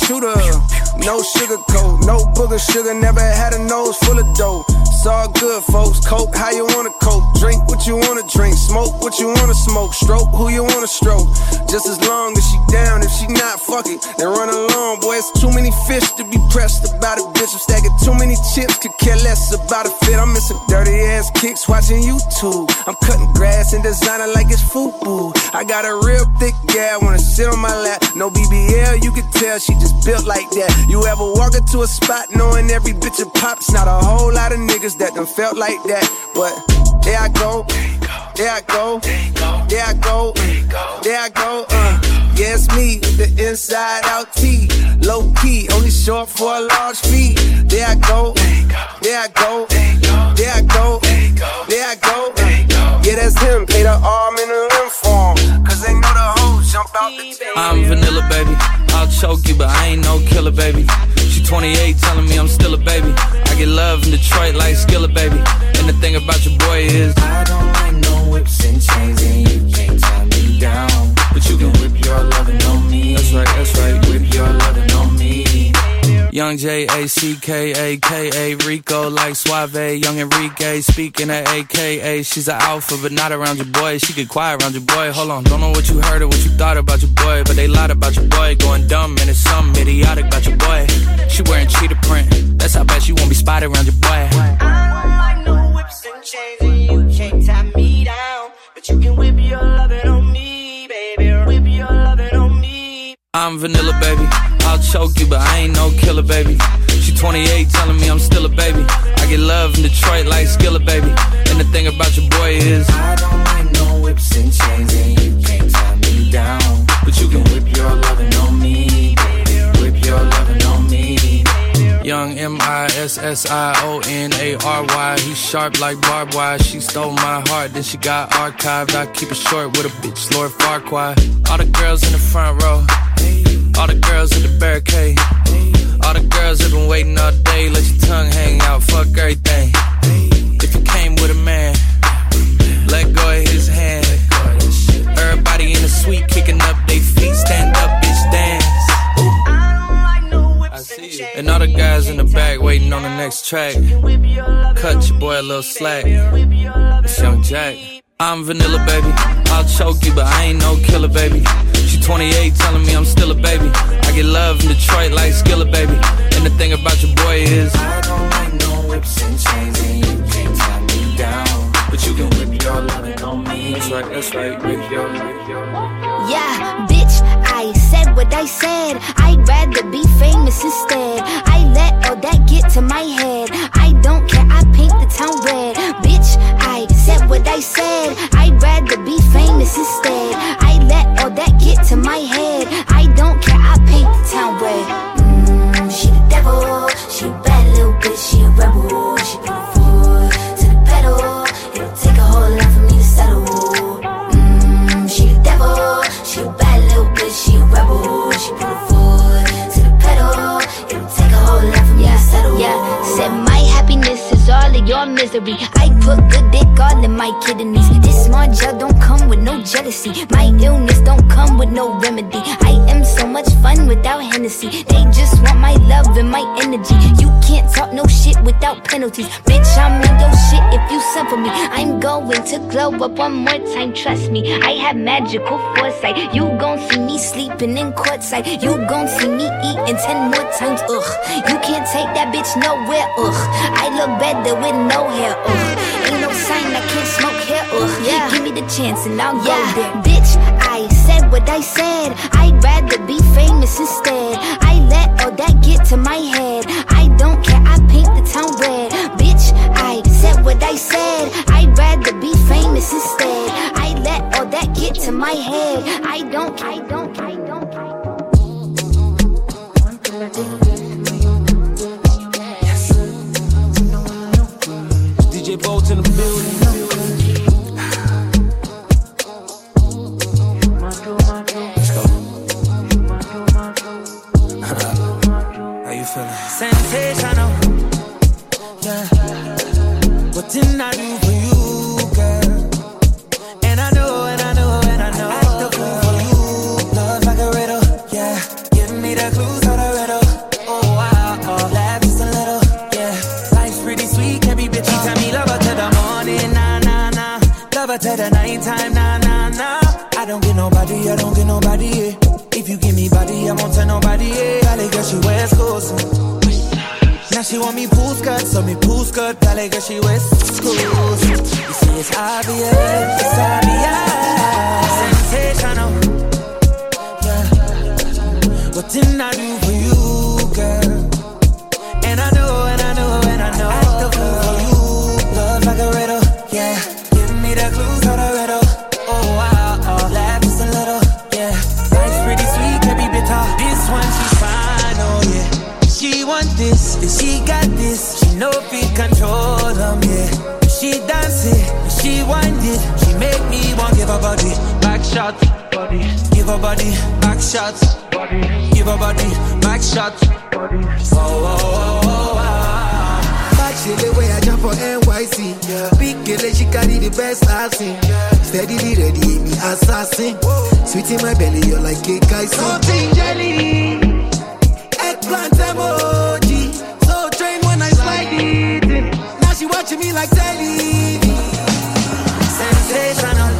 shooter. No sugar coat, no booger sugar, never had a nose full of dough. It's all good, folks. Coke, how you wanna cope? Drink what you wanna drink, smoke what you wanna smoke, stroke who you wanna stroke. Just as long as she down, if she not, fuck it, then run along, boy. It's too many fish to be pressed about a bitch. I'm stacking too many chips, could care less about a fit. I'm missing dirty ass kicks, watching YouTube. I'm cutting grass and designing like it's FUBU. I got a real thick gal, wanna sit on my lap. No B B L, you can tell she just built like that. You ever walk into a spot knowing every bitch a pop? It's not a whole lot of niggas that done felt like that, but there I go, there I go, there I go, there I go, uh, yeah, it's me, the inside out T, low key, only short for a large fee, there I go, there I go, there I go, there I go, uh, yeah, that's him, play the arm in the limb form, cause they know the hoes jump out the tail. I'm vanilla, baby, I'll choke you, but I ain't no killer, baby. She twenty-eight, telling me I'm still a baby. I get love in Detroit like Skillet, baby. And the thing about your boy is I don't like no whips and chains, and you can't tie me down. But you can whip your lovin' on me. That's right, that's right. Whip your lovin' on me. Young J A C K A K A Rico like Suave. Young Enrique speaking at A K A. She's an alpha but not around your boy. She get quiet around your boy. Hold on, don't know what you heard or what you thought about your boy, but they lied about your boy. Going dumb and it's something idiotic about your boy. She wearing cheetah print. That's how bad she won't be spotted around your boy. I don't like no whips and chains, and you can't tie me down. But you can whip your lovin' on me, baby. Whip your lovin' on me. I'm vanilla, baby. I'll choke you, but I ain't no killer, baby. She twenty-eight, telling me I'm still a baby. I get love in Detroit like Skillet, baby. And the thing about your boy is I don't like no whips and chains, and you can't tie me down. But you can whip your lovin' on me, baby. Whip your lovin' on me. Young M I S S I O N A R Y. He sharp like barbed wire. She stole my heart, then she got archived. I keep it short with a bitch, Lord Farquaad. All the girls in the front row, all the girls in the barricade, all the girls have been waiting all day. Let your tongue hang out, fuck everything. If you came with a man, let go of his hand. Everybody in the suite kicking up they feet. Stand up, bitch, dance. I see you. And all the guys in the back waiting on the next track. Cut your boy a little slack. It's Young Jack. I'm vanilla, baby. I'll choke you, but I ain't no killer, baby. She twenty-eight, telling me I'm still a baby. I get love in Detroit like Skillet, baby. And the thing about your boy is I don't like no whips and chains, and you can't tie me down. But you can whip your lovin' on me. That's right, that's right. Whip your, whip your. Yeah, bitch, I said what I said. I'd rather be famous instead. I let all that get to my head. I don't care, I paint the town red. Bitch, I said what I said. I'd rather be famous instead. I let all that get to my head. I don't care, I paint the town red. Mmm, she the devil. She a bad little bitch, she a rebel. She put her foot to the pedal. It'll take a whole lot for me to settle. Mmm, she the devil. She a bad little bitch, she a rebel. She put her foot to the pedal. It'll take a whole lot for me to settle. Yeah, said my happiness is all of your misery. I put good dick all in my kidneys. This small gel don't come with no jealousy. My illness don't come with no remedy. I am so much fun without Hennessy. They just want my love and my energy. You can't talk no shit without penalties. Bitch, I'm in your shit if you suffer me. I'm going to glow up one more time, trust me. I have magical foresight. You gon' see me sleeping in courtside. You gon' see me eating ten more times, ugh. You can't take that bitch nowhere, ugh. I look better with no hair, ugh. Ain't no sign I can't smoke hair, ugh. Yeah. Give me the chance and I'll yeah. go there. Bitch, I said what I said. I'd rather be famous instead. I let all that get to my head. I don't care, I paint the town red. Bitch, I said what I said. I'd rather be famous instead. I let all that get to my head. I don't, I don't, I don't, I don't. D J Bolt in the building. Let's go. body, I won't tell nobody, yeah. Valley girl, she wears clothes. Now she want me pool skirt, so me pool skirt. Valley girl, she wears schools. You see it's obvious, it's obvious. Sensational, yeah. What didn't I do for you, girl? And I know, and I know, and I know. Act the fool for you, love like a riddle, yeah. Give me the clues of the riddle. Oh wow, oh, laugh just a little, yeah. Life's pretty sweet, can be bitter. This one she's fine, oh yeah. She want this, and she got this. She know if it control them, yeah. She dance it, and she wind it. She make me want give her body back shots, body. Give her body back shots, body. Give her body back shots, body. Oh oh oh oh. oh. Back she the way I jump for N Y C. Yeah. Big girl, she carry the best I've seen. Yeah. Steadily ready, me assassin. Whoa. Sweet in my belly, you're like cake I see. Something jelly. Eggplant emoji, so trained when I slide it. Now she watching me like telly. Sensational,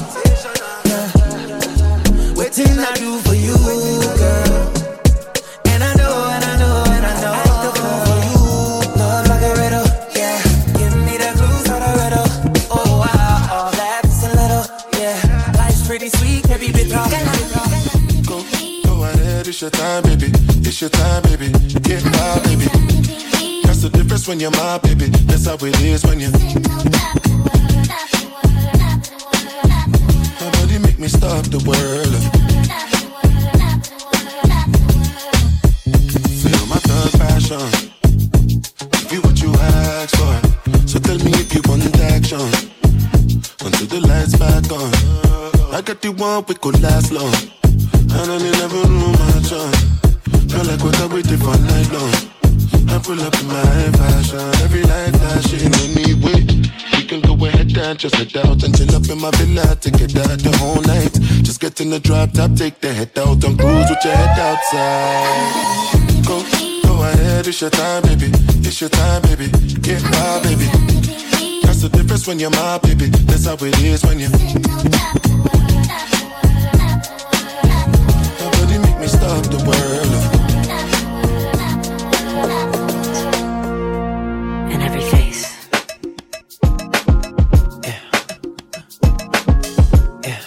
yeah. Waiting I do for you, girl. And I know, and I know, and I know. Act the fool for you, love like a riddle, yeah. Give me the clues of the riddle. Oh wow, all that is a little, yeah. Life's pretty sweet, can be bitter. Go, go ahead, it's your time, baby. It's your time, baby. Get my baby. That's the difference when you're my baby. That's how it is when you. Nobody make me stop the world. Feel my thug passion. Give you what you asked for. So tell me if you want action. Until the lights back on. I got the one we could last long. And I never knew my chance. Feel like what I waited for night long. I pull up in my fashion. Every light flashing anyway. We can go ahead and just head out and chill up in my villa. Take it out the whole night. Just get in the drop top, take the head out and cruise with your head outside. Go, go ahead, it's your time, baby. It's your time, baby. Get my baby. That's the difference when you're my baby. That's how it is when you. Nobody make me stop the world. In every face. Yeah. Yeah.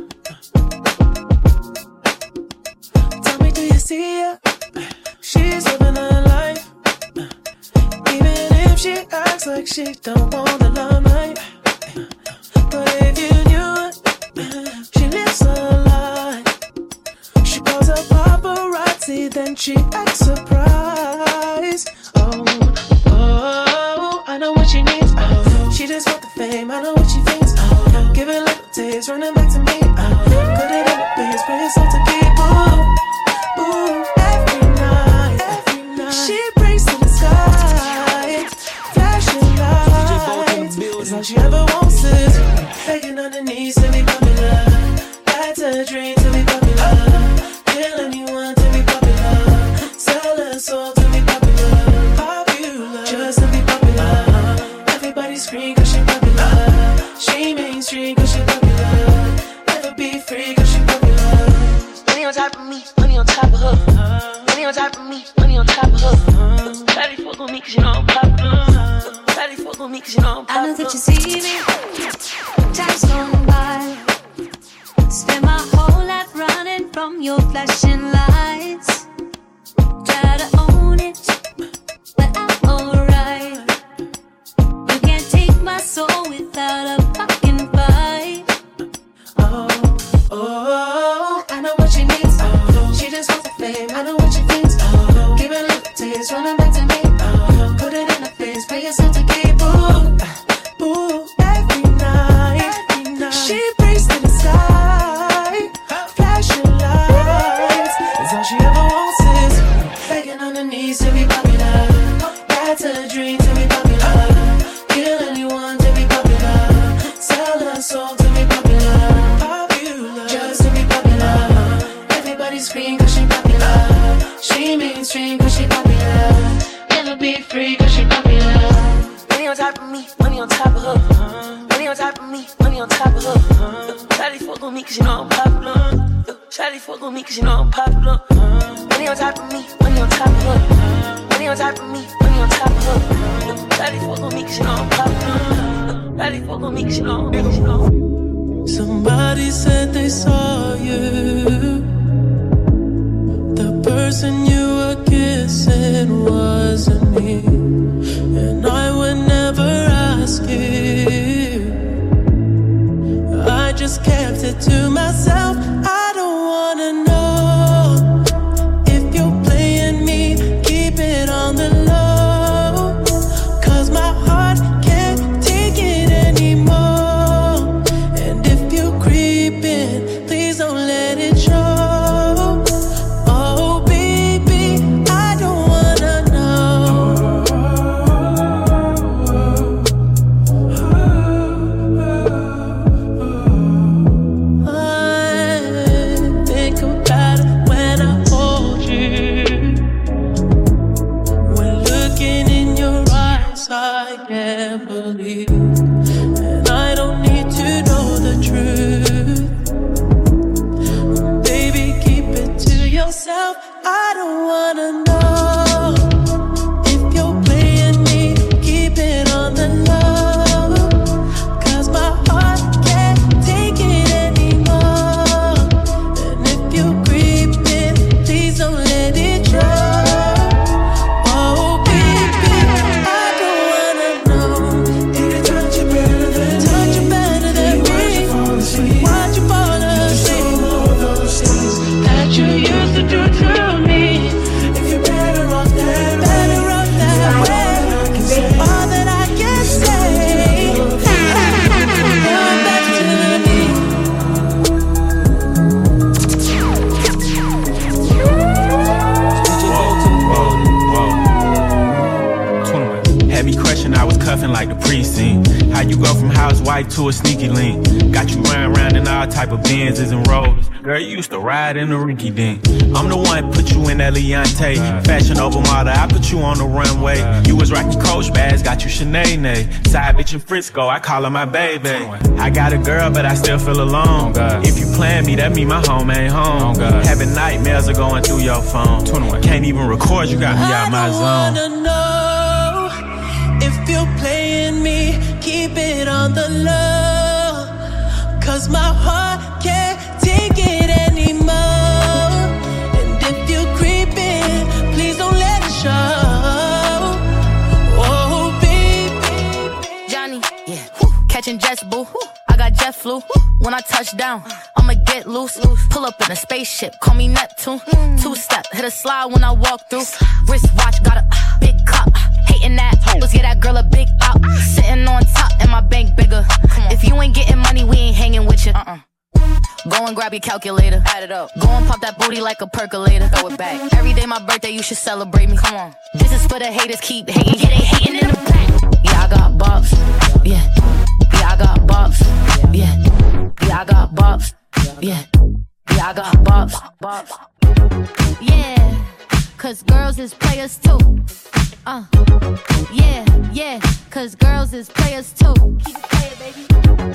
Tell me, do you see her? She's living her life. Even if she acts like she don't want the limelight. But if you knew it, she lives her life. She calls her paparazzi, then she acts surprised. Oh, oh, I know what she needs. Oh, she just want the fame, I know what she thinks. Oh, give it a little taste, running back to me. Oh, put it in the base, bring it so to people. Ooh, every night, every night, she prays to the sky, flashing lights. It's all she ever wants is begging on her knees to be popular. That's a dream to be popular. Kill anyone to be popular. Sell her soul to be popular. Popular, just to be popular. Everybody scream cause she popular. She mainstream cause she popular. Never be free cause she popular. Money on top of me, money on top of her. Money on top of me, money on top of her. Daddy fuck with me cause you know I'm popular. Daddy fuck with me cause you know I'm popular. I know that you see me. Time's gone by. Spend my whole life running from your flashing lights. Try to own it, but I'm alright. You can't take my soul without a fucking fight. Oh, oh, I know what she needs. Oh, she just wants the fame, I know what she thinks. Oh, give it a little taste, running back to me. Oh, put it in her face, pay yourself to keep. Ooh, ooh, every night, every night. She prays to the sky, flashing lights. It's all she ever wants is begging on her knees to be popular. That's a dream to be popular. Kill anyone to be popular. Sell her soul to be popular. Popular, just to be popular. Everybody scream cause she popular. She mainstream cause she popular. Never be free cause she popular. Money on top of me, money on top of her. Money Money on top of me, money on top of her. Shawty fuck with me cause you know I'm popular. Shawty fuck with me cause you know I'm popular. Money on top of me, money on top of her. Money on top of me, money on top of her. Shawty fuck with me cause you know I'm popular. Shawty fuck with me cause you know I'm popular. Somebody said they saw you. The person you were kissing wasn't me, and I would never ask you. I just kept it to myself. I don't wanna know if you're playing me. Keep it on the low, cause my heart can't take it anymore. And if you're creeping, please don't let it show. And I don't need to know the truth. Baby, keep it to yourself. I don't wanna know if you're playing me. Keep it on the low, cause my heart can't take it anymore. And if you're creeping, please don't let it show. Like the precinct. How you go from housewife to a sneaky link? Got you running around in all type of Benzes and Rolls. Girl, you used to ride in the rinky dink. I'm the one put you in that Leontay. Fashion over model, I put you on the runway. You was rocking Coach bags, got you Sinead. Side bitch in Frisco, I call her my baby. I got a girl, but I still feel alone. If you plan me, that mean my home ain't home. Having nightmares are going through your phone. Can't even record, you got me out my zone. If you're playing me, keep it on the low, cause my heart can't take it anymore. And if you're creeping, please don't let it show. Oh, baby. Johnny, yeah, catching jets, boo. I got jet flu. When I touch down, I'ma get loose. Pull up in a spaceship, call me Neptune. Two step, hit a slide when I walk through. Wrist watch, got a big cup. Hating that, let's get that girl a big out. Sitting on top and my bank bigger. If you ain't getting money, we ain't hanging with you. Uh-uh. Go and grab your calculator. Add it up. Go and pop that booty like a percolator. Throw it back. Every day my birthday, you should celebrate me. Come on. This is for the haters, keep hating. Yeah, they hating in the back. Yeah, I got bops. Yeah. Yeah, I got bops. Yeah. Yeah, I got bops. Yeah. Yeah, I got bops. Bops. Yeah. Cause girls is players too. Uh. Yeah, yeah. Cause girls is players too. Keep it playing, baby.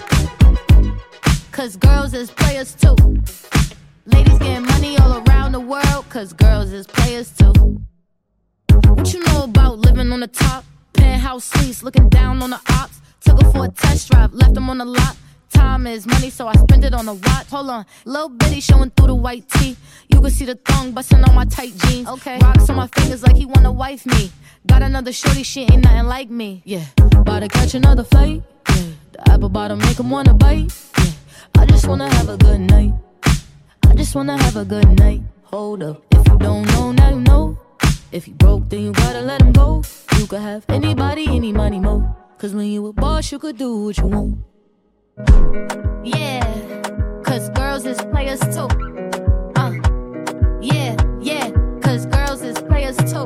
Cause girls is players too. Ladies getting money all around the world, cause girls is players too. What you know about living on the top? Penthouse suites, looking down on the ops. Took her for a test drive, left them on the lot. Time is money, so I spend it on a watch. Hold on, little bitty showing through the white tee. You can see the thong busting on my tight jeans. Okay, rocks on my fingers like he wanna wife me. Got another shorty, she ain't nothing like me. Yeah, about to catch another flight. Yeah, the apple bottom make him wanna bite. Yeah, I just wanna have a good night. I just wanna have a good night. Hold up, if you don't know, now you know. If you broke, then you gotta let him go. You could have anybody, any money, mo. Cause when you a boss, you could do what you want. Yeah, cause girls is players too. Uh, yeah, yeah, cause girls is players too.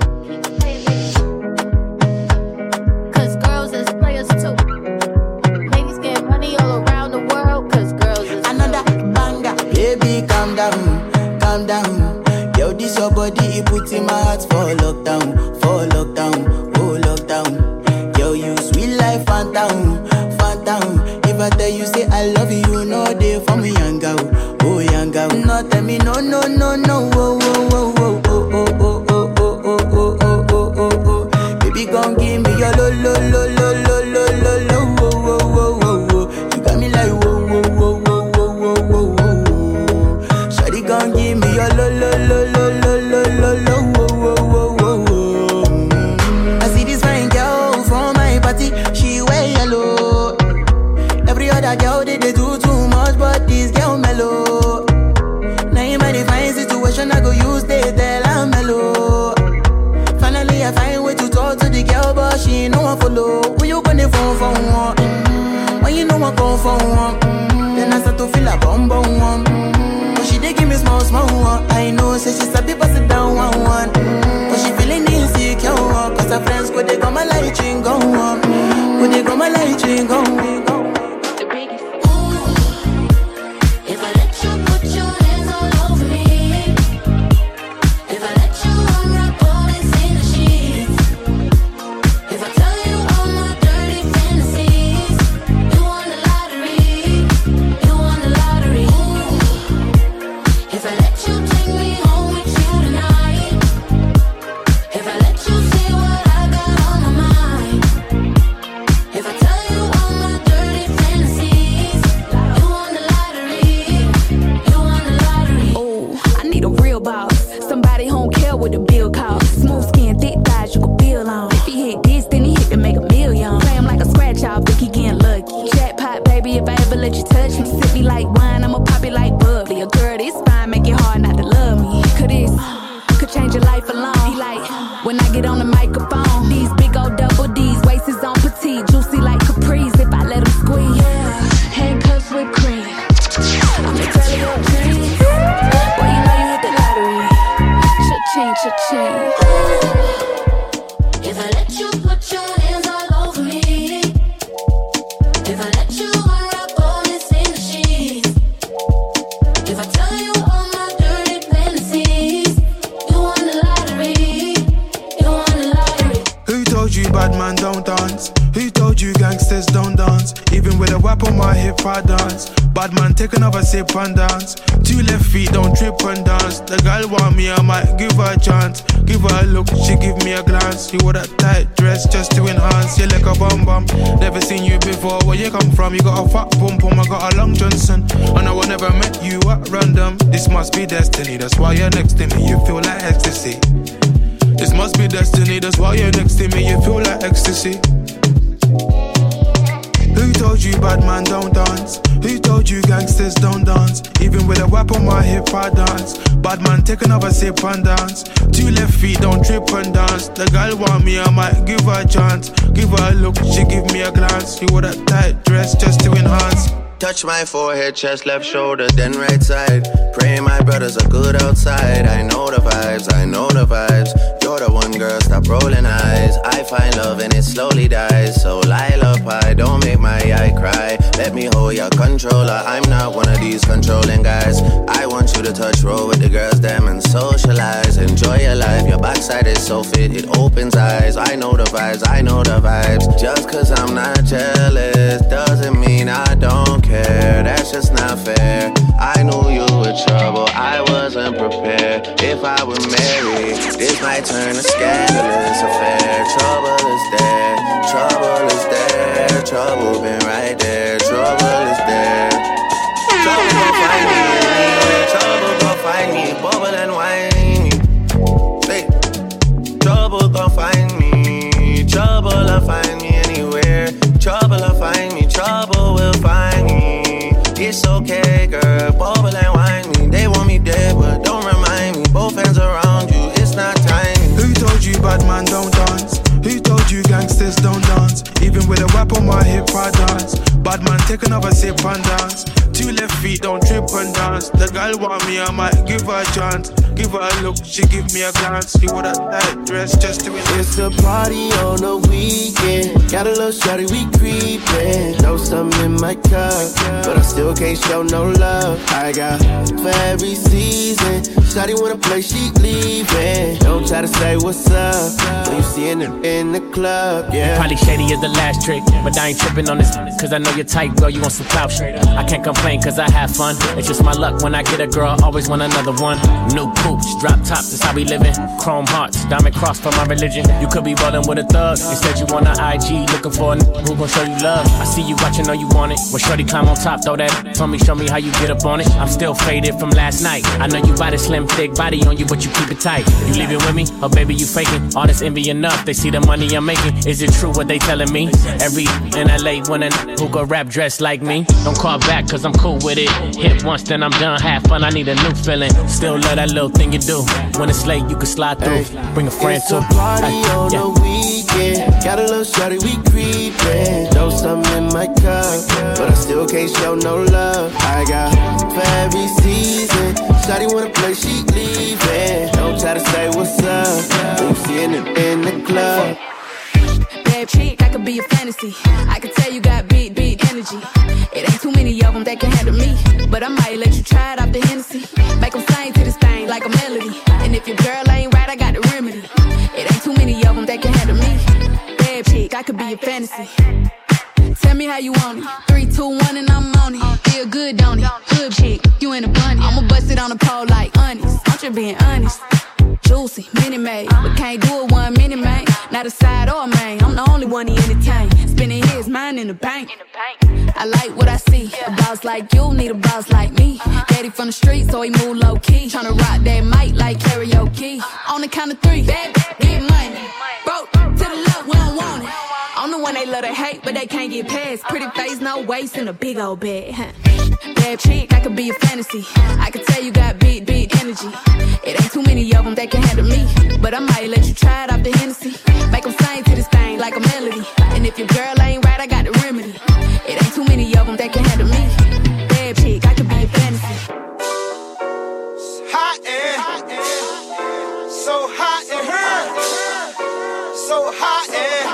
Cause girls is players too. Ladies get money all around the world, cause girls is another banger. Baby, calm down, calm down. Yo, this your body, it puts in my heart for lockdown, for lockdown, oh lockdown. Yo, you sweet life, phantom, phantom. If ever tell you say I love you, no day for me, young girl. Oh, young girl. No, tell me no, no, no, no. Oh, oh, oh, oh, oh, oh, oh, oh, oh, oh, oh, oh, oh, oh. Baby, gon' give me your lo, lo, lo, lo, lo, lo, lo, lo. Oh, oh, oh, oh, oh. You got me like whoa, whoa, whoa, whoa, whoa, whoa, whoa. Shawty gon' give me your lo, lo, lo, lo, lo, lo, lo, lo. Oh, oh, oh, oh, oh. I see this fine girl from my party, she wear yellow. Every other girl they, they do too much, but this girl mellow. Now in my divine situation, I go use they tell I'm mellow. Finally, I find way to talk to the girl, but she ain't no one follow. Who you gonna phone for one? Mm-hmm. When you know I go for one, mm-hmm. Then I start to feel a bum bum one. Mm-hmm. But she dey give me small small one. I know, say she's a people sit down one one. Mm-hmm. But she feeling insecure, cause her friends go they come my light ring go on. Go they come my light ring go on. Sip and dance. Two left feet, don't trip and dance. The girl want me, I might give her a chance. Give her a look, she give me a glance. You wore that tight dress just to enhance. You like a bum bum. Never seen you before. Where you come from? You got a fat pum pum. I got a long Johnson. And I will never met you at random. This must be destiny. That's why you're next to me. You feel like ecstasy. This must be destiny. That's why you're next to me. You feel like ecstasy. Who told you bad man don't dance? Who told you gangsters don't dance? Even with a whip on my hip I dance. Bad man take another sip and dance. Two left feet don't trip and dance. The girl want me, I might give her a chance. Give her a look, she give me a glance. You wore that tight dress just to enhance. Touch my forehead, chest, left shoulder, then right side. Pray my brothers are good outside. I know the vibes, I know the vibes. You're the one girl, stop rolling eyes. I find love and it slowly dies. So lullaby, don't make my eye cry. Let me hold your controller. I'm not one of these controlling guys. I want you to touch, roll with the girls, them and socialize. Enjoy your life, your backside is so fit, it opens eyes. I know the vibes, I know the vibes. Just cause I'm not jealous doesn't mean I don't care. That's just not fair. I knew you were trouble, I wasn't prepared. If I were married, this might turn a scandalous affair. Trouble is there, trouble is there. Trouble been right there, trouble is there. Trouble gon' find me anywhere. Trouble gon' find me, bubble and whiny. Hey. Trouble gon' find me. Trouble'll find me anywhere. Trouble'll find me, trouble will find me. It's okay, girl, bubble and whine me. They want me dead, but don't remind me. Both hands around you, it's not time. Who told you bad man don't dance? Who told you gangsters don't dance? Even with a whip on my hip, I dance. Bad man, take another sip and dance. Two left feet, don't trip and dance. The girl want me, I might give her a chance. Give her a look, she give me a glance. See what a tight dress just to win. It's a party on the weekend. Got a little shawty, we creepin'. Know something in my cup, but I still can't show no love. I got for every season. Shawty wanna play, she leaving. Don't try to say what's up when you seeing her in the club, yeah. Probably shady as the last trick, but I ain't tripping on this, cause I know you're tight, girl, you want some clout. I can't complain cause I have fun. It's just my luck when I get a girl, always want another one. New poops, drop tops, that's how we living. Chrome hearts, diamond cross for my religion. You could be ballin' with a thug. Instead you on the I G looking for a n- who gon' show you love. I see you watching, know you want it. Well, shorty climb on top, throw that. Tell me, show me how you get up on it. I'm still faded from last night. I know you got a slim, thick body on you, but you keep it tight. You leaving with me? Oh, baby, you faking. All this envy enough. They see the money I'm making. Is it true what they telling me? Every in L A when a n- who go rap dressed like me. Don't call back cause I'm cool with it. Hit once, then I'm done. Have fun, I need a new feeling. Still love that little thing you do. When it's late, you can slide through. Bring a friend too. It's a party on yeah. the weekend. Got a little shawty, we creepin'. Know something in my cup, but I still can't show no love. I got for every season. Shawty wanna play, she leaving. Don't try to say what's up when you seeing her in the club. Bad chick, I could be a fantasy. I could tell you got big, big energy. It ain't too many of them that can handle me, but I might let you try it off the Hennessy. Make them sing to this thing like a melody. And if your girl ain't right, I got the remedy. It ain't too many of them that can handle me. Bad chick, I could be a fantasy. Tell me how you want it. Three, two, one, and I'm on it. Feel good, don't it? Good chick, you in a bunny. I'ma bust it on the pole like honest. I'm just being honest. Juicy, mini made, but can't do it one minute, man. Not a side or a main. I'm the only one he entertain. Spending his mind in the bank. I like what I see. A boss like you need a boss like me. Daddy from the street, so he move low key. Tryna rock that mic like karaoke. On the count of three, bad, get money. Broke to the left, we don't want it. I'm the one they love to hate, but they can't get past. Pretty face, no waist, and a big old bed. Bad chick, I could be a fantasy. I could tell you got big, big energy. It ain't too many of them that can handle me, but I might let you try it off the Hennessy. Make them sing to this thing like a melody. And if your girl ain't right, I got the remedy. It ain't too many of them that can handle me. Bad chick, I could be a fantasy. Hot air, so hot in here, so hot air.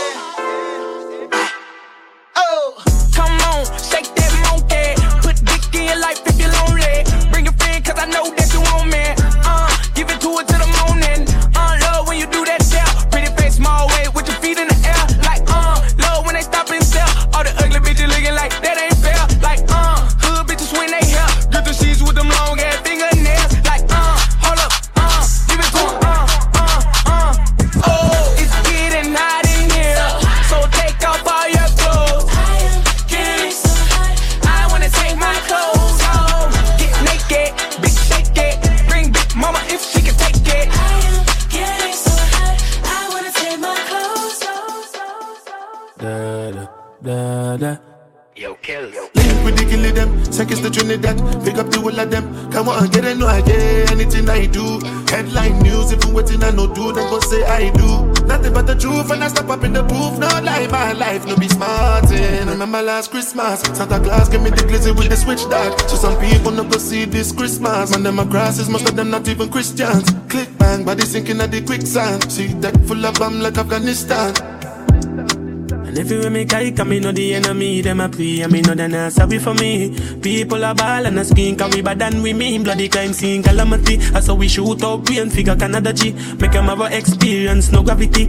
Oh, come on, shake that monkey. Put dick in your life if you're lonely. Bring a friend, cause I know that you want me. Uh, give it to her till the morning. Uh, love when you do that step. Pretty face, small way, with your feet in the air. Like, uh, love when they stop and stare. All the ugly bitches looking like that ain't fair. Like, uh, hood bitches when they hair. Get the sheets with them long ass fingernails. Like, uh, hold up, uh, give it to her, uh, uh, uh. Oh, it's getting hot in here. So take off all your clothes. I am getting so hot. I wanna take my clothes off. Get naked, big shake it. Bring big mama if she can take it. I am getting so hot. I wanna take my clothes off. Da da da da. Yo, kill. Link with the killie them, seconds to Trinidad. Pick up the whole of them. Come on, get it, no idea. Anything I do. Headline news, if you waiting, I no do. Then go say I do. Nothing but the truth, and I step up in the booth. No lie, my life, no be smartin'. Remember last Christmas, Santa Claus gave me the glizzy with the switch dog. So some people no go see this Christmas. Man, them my grasses, most of them not even Christians. Click bang, body sinking at the quicksand. See that full of bomb like Afghanistan. And if you make I come, me know the enemy, them a pray, and me know they're not sorry for me. People are ball and a skin, cause we bad than we mean. Bloody crime scene, calamity. That's how we shoot up, we and figure Canada G. Make them have a experience, no gravity.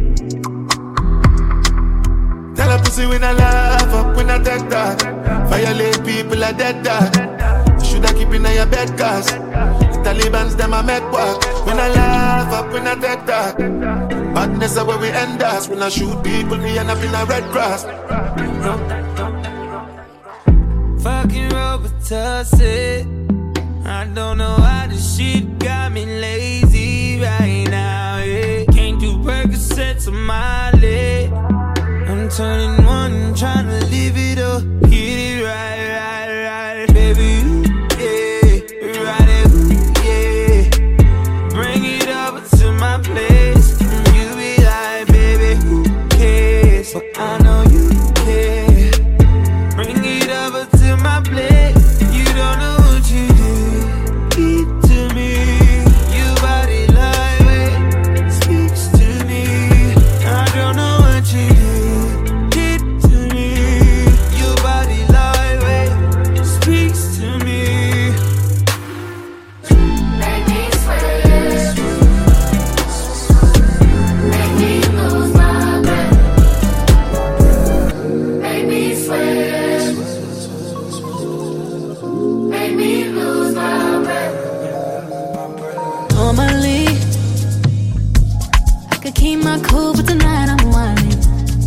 Tell a pussy when I laugh up, when I take that. Violate people, I dead that. Should I keep in your bed, cause the Taliban's them I make work. When I laugh up, when I take that. Badness is where we end us. When I shoot people, we end up in a red cross. Fucking Robitussin. I don't know how this shit got me lazy right now, yeah. Can't do Percocets on my leg. I'm turning one, trying to live it up. Hit it right, right, right. Baby, yeah, right it, yeah. Bring it over to my place. You be like, baby, who cares? But I know you care. Bring it over to my place. keep my cool, but tonight I'm whining.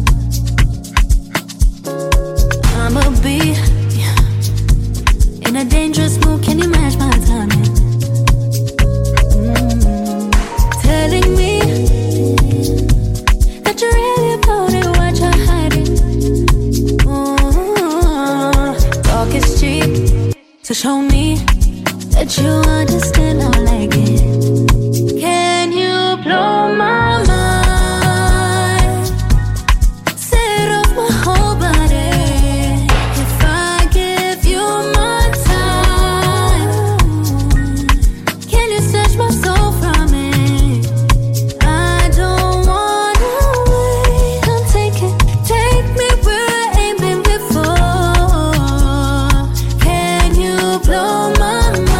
I'ma be in a dangerous mood, can you match my timing? Mm-hmm. Telling me that you're really about it, what you're hiding. Ooh, talk is cheap, so show me that you understand how I like it. Can you blow my mind? Set off my whole body. If I give you my time, can you snatch my soul from it? I don't wanna wait. Come take it, take me where I ain't been before. Can you blow my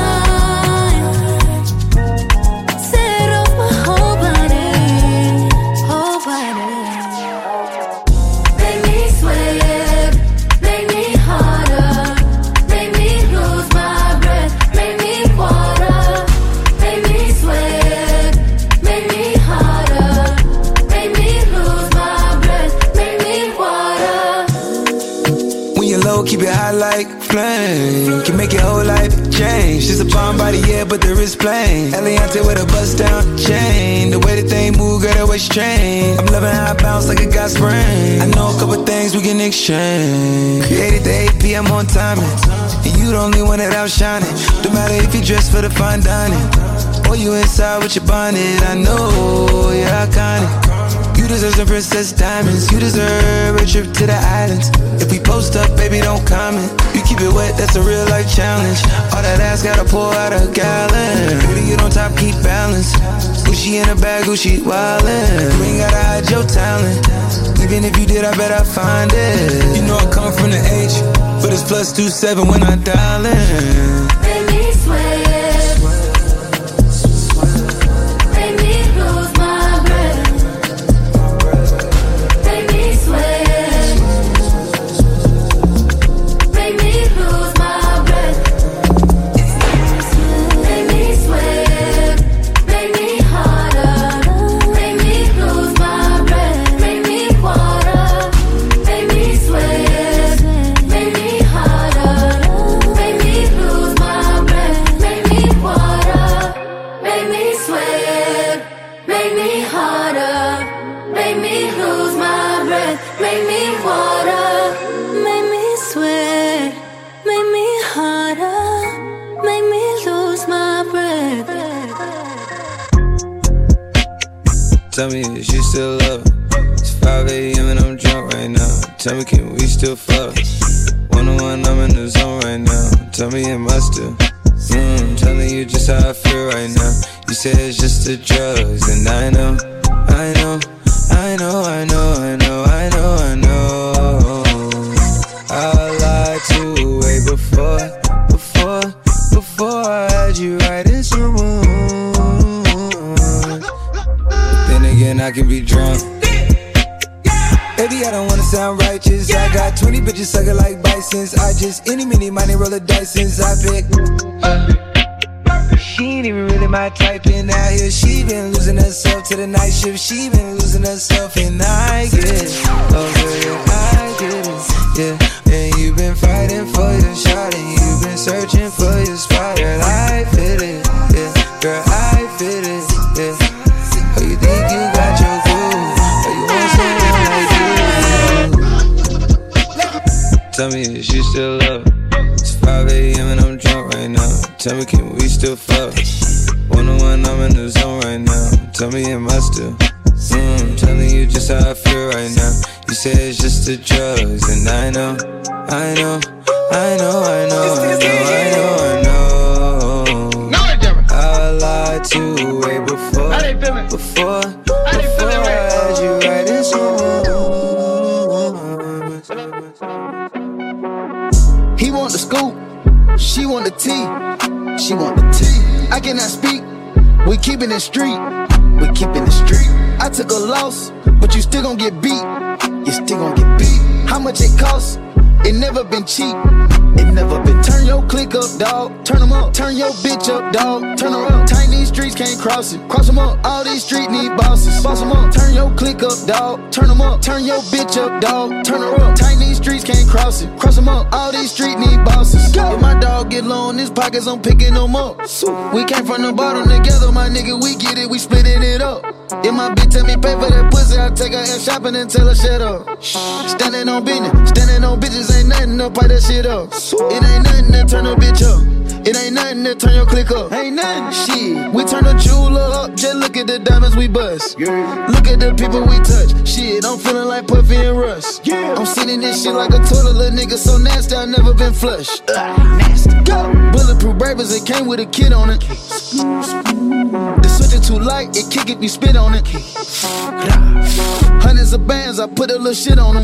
keep it high like flame. Can make your whole life change. She's a bomb body, yeah, but there is plain. Eliante with a bust down chain. The way the thing move, girl, that way strange. I'm loving how I bounce like a got spring. I know a couple things we can exchange. Created the eight p m on timing, and you the only one that outshining. No matter if you dress for the fine dining, or you inside with your bonnet. I know you're iconic. You deserve some princess diamonds. You deserve a trip to the islands. If we post up, baby, don't comment. You keep it wet, that's a real life challenge. All that ass gotta pour out a gallon. Booty, you on top, keep balance. Gucci in a bag, Gucci wildin'. You ain't gotta hide your talent. Even if you did, I bet I find it. You know I come from the H, but it's plus two seven when I dial in. Make me sweat. Make me lose my breath. Tell me, is you still love it? It's five a m and I'm drunk right now. Tell me, can we still fuck? One on one, I'm in the zone right now. Tell me, am I still? Mm, telling you just how I feel right now. You say it's just the drugs, and I know, I know, I know, I know, I know, I know, I know. I lied to you way before, before, before I had you right in some room. Again, I can be drunk. Baby, I don't wanna sound righteous. I got twenty bitches sucking like bisons. I just any mini money roll a dice since I picked. She ain't even really my type in out here. She been losing herself to the night shift. She been losing herself and I get it. Oh girl, I get it. Yeah, and you been fighting for your shot and you been searching for your spot. Girl, I fit it. Yeah, girl, I fit it. Yeah. Oh, you think you got your groove? Or you want someone like you? Tell me, is you still love it? It's five a m and I'm drunk right now. Tell me, can we still fuck? One on one, I'm in the zone right now. Tell me, am I still? Mm, telling you just how I feel right now. You say it's just the drugs, and I know, I know, I know, I know, I know, I know, I know. I lied to you way before, before, before I had you right in some room. He want the scoop, she want the tea, she want the tea. I cannot speak, we keepin' it street, we keepin' it street. I took a loss, but you still gon' get beat, you still gon' get beat. How much it costs? It never been cheap, It never been. Turn your click up, dog. Turn them up. Turn your bitch up, dog. Turn her up. Tiny streets can't cross it. Cross them up. All these streets need bosses. Boss them up. Turn your click up, dog. Turn them up. Turn your bitch up, dog. Turn her up. Tiny streets can't cross it. Cross them up. All these streets need bosses. Go. If my dog get low in his pockets, I'm picking them up. We came from the bottom together, my nigga. We get it. We splitting it up. If my bitch tell me pay for that pussy, I take her ass shopping and tell her shut up. Standing on business. Standing on bitches ain't nothing to pipe that shit up. It ain't nothing to turn a bitch up. It ain't nothing to turn your click up. Ain't nothing. Shit. We turn the jeweler up. Just look at the diamonds we bust. Yeah. Look at the people we touch. Shit, I'm feeling like Puffy and Russ. Yeah. I'm sitting this shit like a toilet, little nigga so nasty, I never been flushed. Ugh, nasty. Go. Bulletproof bravers, it came with a kid on it. The switch is too light, it kick if you spit on it. Hundreds of bands, I put a little shit on them.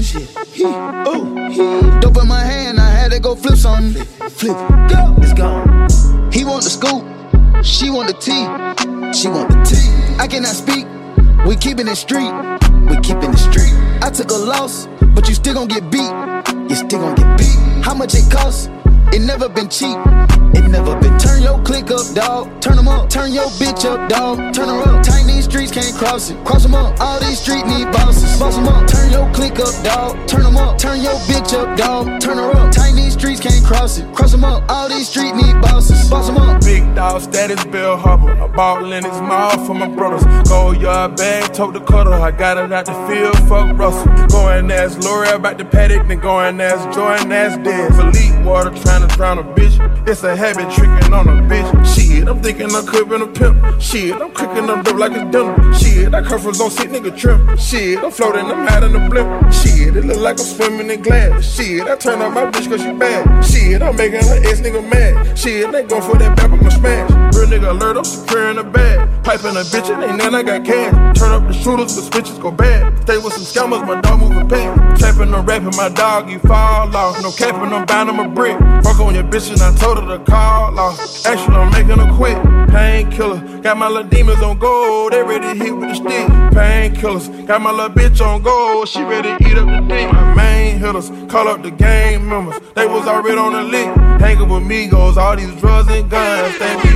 Ooh. Dope in my hand, I had to go flip something. Flip, go. It's gone. He want the scoop, she want the tea. She want the tea. I cannot speak, we keepin' it street. We keepin' it street. I took a loss, but you still gon' get beat. You still gon' get beat. How much it cost? It never been cheap. It never been. Turn your click up, dog. Turn them up. Turn your bitch up, dog. Turn her up. Tiny streets can't cross it. Cross them up. All these streets need bosses. Boss them up. Turn your click up, dog. Turn them up. Turn your bitch up, dog. Turn her up. Tiny streets can't cross it. Cross them up. All these streets need bosses. Boss them up. Big dog status, Bill Harbor. I bought Lennox Mall for my brothers. Gold yard bag, tote the cutter. I got it out the field, fuck Russell. Going as L'Oreal back to Paddock, then going as Jordan as dead. Elite water trying to drown a bitch. It's a habit tricking on a bitch. Shit, I'm thinking I could been a pimp. Shit, I'm cooking up dope like it's dinner. Shit, I come from zone sick nigga trim. Shit, I'm floating, I'm out in the blimp. Shit, it look like I'm swimming in glass. Shit, I turn on my bitch cause she bad. Shit, I'm making her ex nigga mad. Shit, they go for that back, I'ma smash. Real nigga alert, I'm secure in the bag. Piping a bitch, it ain't none, I got cash. Turn up the shooters, the switches go bad. Stay with some scammers, my dog moving past. Trapping and rapping, my dog, you fall off. No capping, I'm bound, I'm a brick. Fuck on your bitch and I told her to call off. Actually, I'm making her quit. Painkiller, got my little demons on gold. They ready to hit with the stick. Painkillers, got my little bitch on gold. She ready to eat up the dick. My main hitters, call up the gang members. They was already on the lick. Hanging with Migos, all these drugs and guns. They be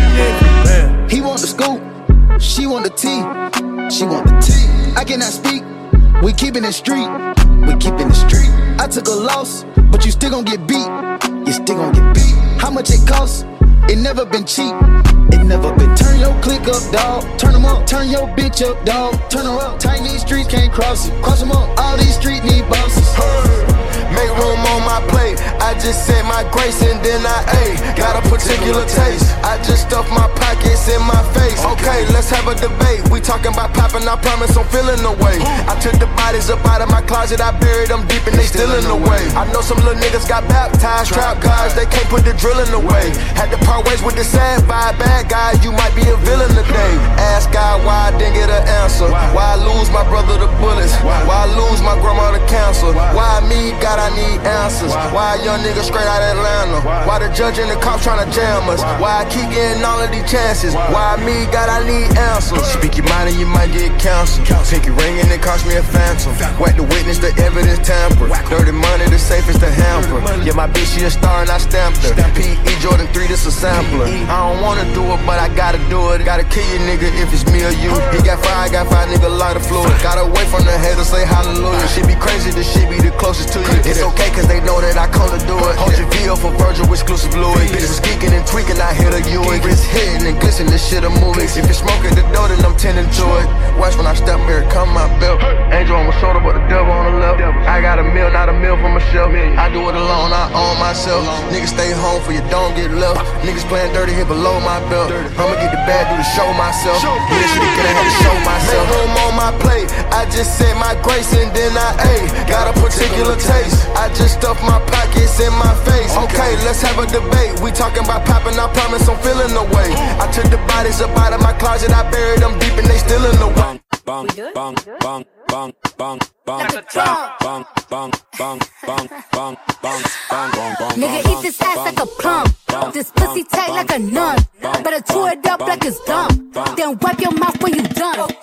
man. He want the scoop, she want the tea. She want the tea. I cannot speak, we keepin' it street. We keepin' it street. I took a loss, but you still gon' get beat. You still gon' get beat. How much it cost? It never been cheap. It never been. Turn your click up, dog. Turn them up. Turn your bitch up, dog. Turn her up. Tiny streets can't cross it. Cross them up. All these streets need bosses. Make room on my plate. I just said my grace and then I ate. Got a particular taste. I just stuffed my pockets in my face. Okay, let's have a debate. We talking about popping, I promise I'm feeling the way. I took the bodies up out of my closet. I buried them deep and they still in the way. I know some little niggas got baptized. Trap guys, they can't put the drilling away. Had to part ways with the sad vibe. Bad guy, you might be a villain today. Ask God why I didn't get an answer. Why I lose my brother to bullets. Why I lose my grandma to cancer. Why me, God, I need answers. Why a young nigga straight out of Atlanta? Why the judge and the cops tryna jam us? Why I keep getting all of these chances? Why me, God, I need answers. Speak your mind and you might get counseled. Pinky ring and it cost me a phantom. Whack the witness, the evidence tamper. Dirty money, the safest to hamper. Yeah, my bitch, she a star and I stamped her. P E Jordan three, this a sampler. I don't wanna do it, but I gotta do it. Gotta kill you, nigga, if it's me or you. He got five, got five, nigga, lighter fluid. Got away from the haters, say hallelujah. Shit be crazy, this shit be the closest to you. It's okay, cause they know that I come to do it. Hold your V up for Virgil, exclusive Louis. Bitches geeking and tweaking, I hit a Ewing. Wrist hitting and glisten, this shit a movie. If it's smoking the dough, then I'm tending to it. Watch when I step here, come my belt. Angel on my shoulder, but the devil on the left. I got a meal, not a meal for myself. I do it alone, I own myself. Niggas stay home for you, don't get left. Niggas playing dirty here below my belt. I'ma get the bad, do the show myself. Yeah, shit again, I had to show myself. Make room on my plate. I just said my grace and then I ate. Got a particular taste. I just stuffed my pockets in my face. Okay, let's have a debate. We talking about popping, I promise I'm feeling the way. I took the bodies up out of my closet, I buried them deep and they still in the way. Bang, bang, bang, bang, bang, bang, bang, bang, bang, bang, bang, bang, bang, bang. Nigga, eat this ass like a plum. This pussy tight like a nun. Better chew it up like it's dumb. Then wipe your mouth when you done.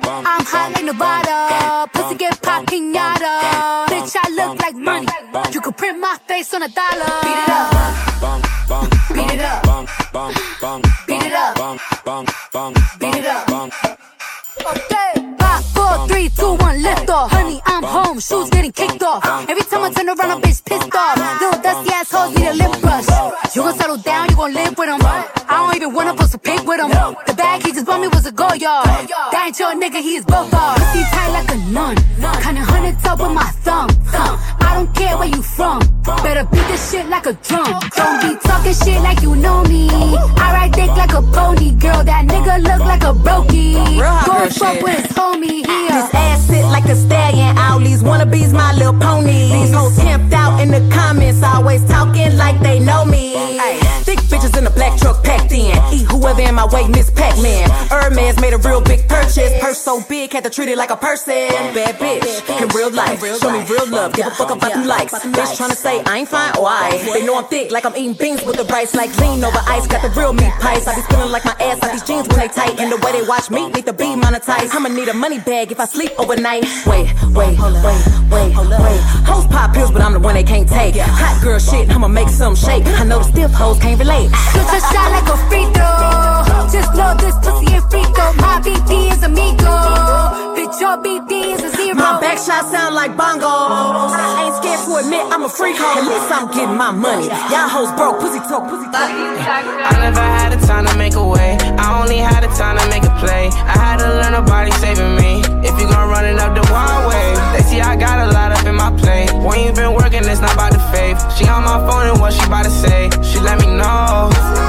I'm hot like Nevada. Pussy get pop pinata. Bitch, I look like money. You could print my face on a dollar. Beat it up. Beat it up. Beat it up. Beat it up. Okay. Five, four, three, two, one, lift off. Honey, I'm home. Shoes getting kicked off. Every time I turn around, a bitch pissed off. Little dusty assholes need a lip brush. You gon' settle down, you gon' live with them. I don't even wanna post a pic with him. The bag he just bought me was a go yard. That ain't your nigga, he is both ours. Pussy tight like a nun. Kinda hundred top with my thumb. I don't care where you from. Better beat this shit like a drum. Don't be talking shit like you know me. I ride dick like a pony. Girl, that nigga look like a brokey. Go fuck with his homie here. This ass sit like a stallion. All these wannabes my little pony. These hoes camped out in the comments. Always talking like they know me. Ay, thick bitches in a black truck packed in. Eat whoever in my way, Miss Pac-Man. Hermes made a real big purchase. Purse so big, had to treat it like a person. Bad bitch, in real life. Show me real love, give a fuck about them likes. Bitch tryna say I ain't fine, why? They know I'm thick like I'm eating beans with the rice. Like lean over ice, got the real meat pies. I be feeling like my ass, like these jeans when they tight. And the way they watch me, need to be monetized. I'ma need a money bag if I sleep overnight. Wait, wait, wait, wait, wait. Hoes pop pills, but I'm the one they can't take. Hot girl shit, I'ma make some shake. I know the stiff hoes can't relate. Shoot your shot like a free throw. Just know this pussy ain't free throw. My B D is amigo. Bitch, your B D is a zero. My back shot sound like bongos. I ain't scared to admit I'm a freak hoe. At least I'm getting my money. Y'all hoes broke, pussy talk, pussy talk. I never had the time to make a way. I only had the time to make a play. I had to learn nobody saving me. If you gon' run it up the wild way, they see I got a lot up in my plate. When you been working, it's not about the faith. She on my phone and what she about to say. She let me know.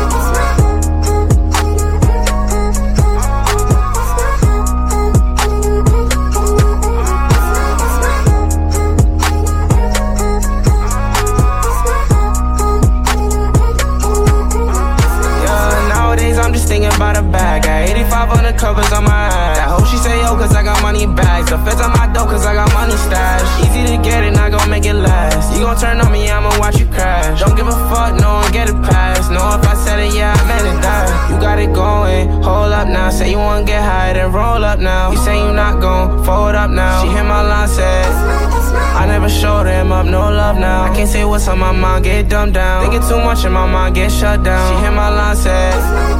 I'm just thinking about a bag. Got eighty-five on the covers on my ass. I hope she say yo, cause I got money bags. The feds on my dough, cause I got money stashed. Easy to get it, not gon' make it last. You gon' turn on me, I'ma watch you crash. Don't give a fuck, no one get it past. Know if I said it, yeah, I meant it, die. You got it going, hold up now. Say you wanna get high, then roll up now. You say you not gon' fold up now. She hit my line, said I never showed him up, no love now. I can't say what's on my mind, get dumbed down. Thinking too much in my mind, get shut down. She hit my line, said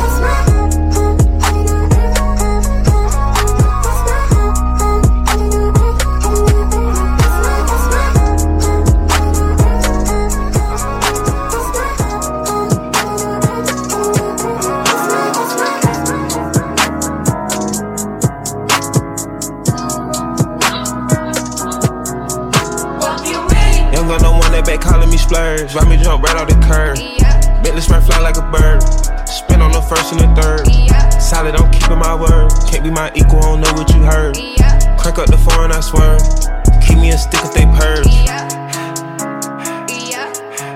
calling me splurge, ride me jump right off the curb. Yeah. Bentley spray fly like a bird. Spin on the first and the third. Yeah. Solid, I'm keeping my word. Can't be my equal, I don't know what you heard. Yeah. Crank up the foreign, I swear. Keep me a stick if they purge. Yeah. Yeah.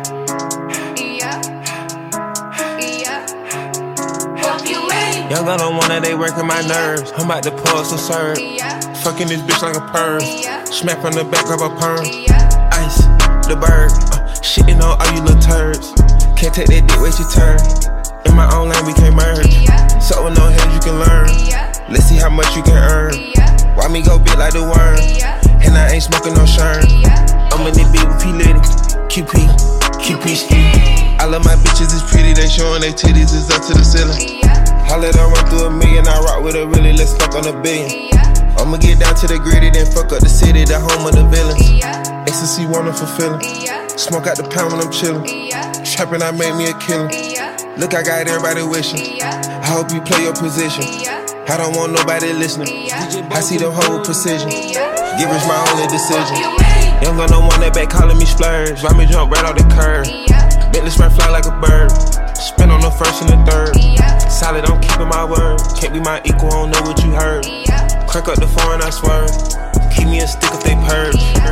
Yeah. Young girl don't wanna, they working my nerves. I'm about to pull some serve. Yeah. Fucking this bitch like a perm. Yeah. Smack on the back of a perm. Yeah. Ice. The bird, uh, shitting on all you little turds. Can't take that dick, wait your turn. In my own lane, we can't merge. Yeah. So with no hands, you can learn. Yeah. Let's see how much you can earn. Yeah. Why me go big like the worm? Yeah. And I ain't smoking no shirt. Yeah. I'm in this bitch with P. Litty, Q P, Q P ski. All of my bitches is pretty, they showing their titties is up to the ceiling. Yeah. I let her run through a million, I rock with her really, let's fuck on a billion. Yeah. I'ma get down to the gritty, then fuck up the city, the home of the villains. Yeah. Ecstasy, wonderful feeling. Yeah. Smoke out the pound when I'm chillin'. Yeah. Trappin', I made me a killer. Yeah. Look, I got everybody wishing. Yeah. I hope you play your position. Yeah. I don't want nobody listening. Yeah. I see the whole precision. Yeah. Give us my only decision. Young gun don't want that back calling me splurge. Ride me jump right off the curb. Yeah. Bentley spray fly like a bird. Spin on the first and the third. Yeah. Solid, I'm keeping my word. Can't be my equal, I don't know what you heard. Yeah. Crank up the foreign, I swear. Keep me a stick if they purge. Yeah.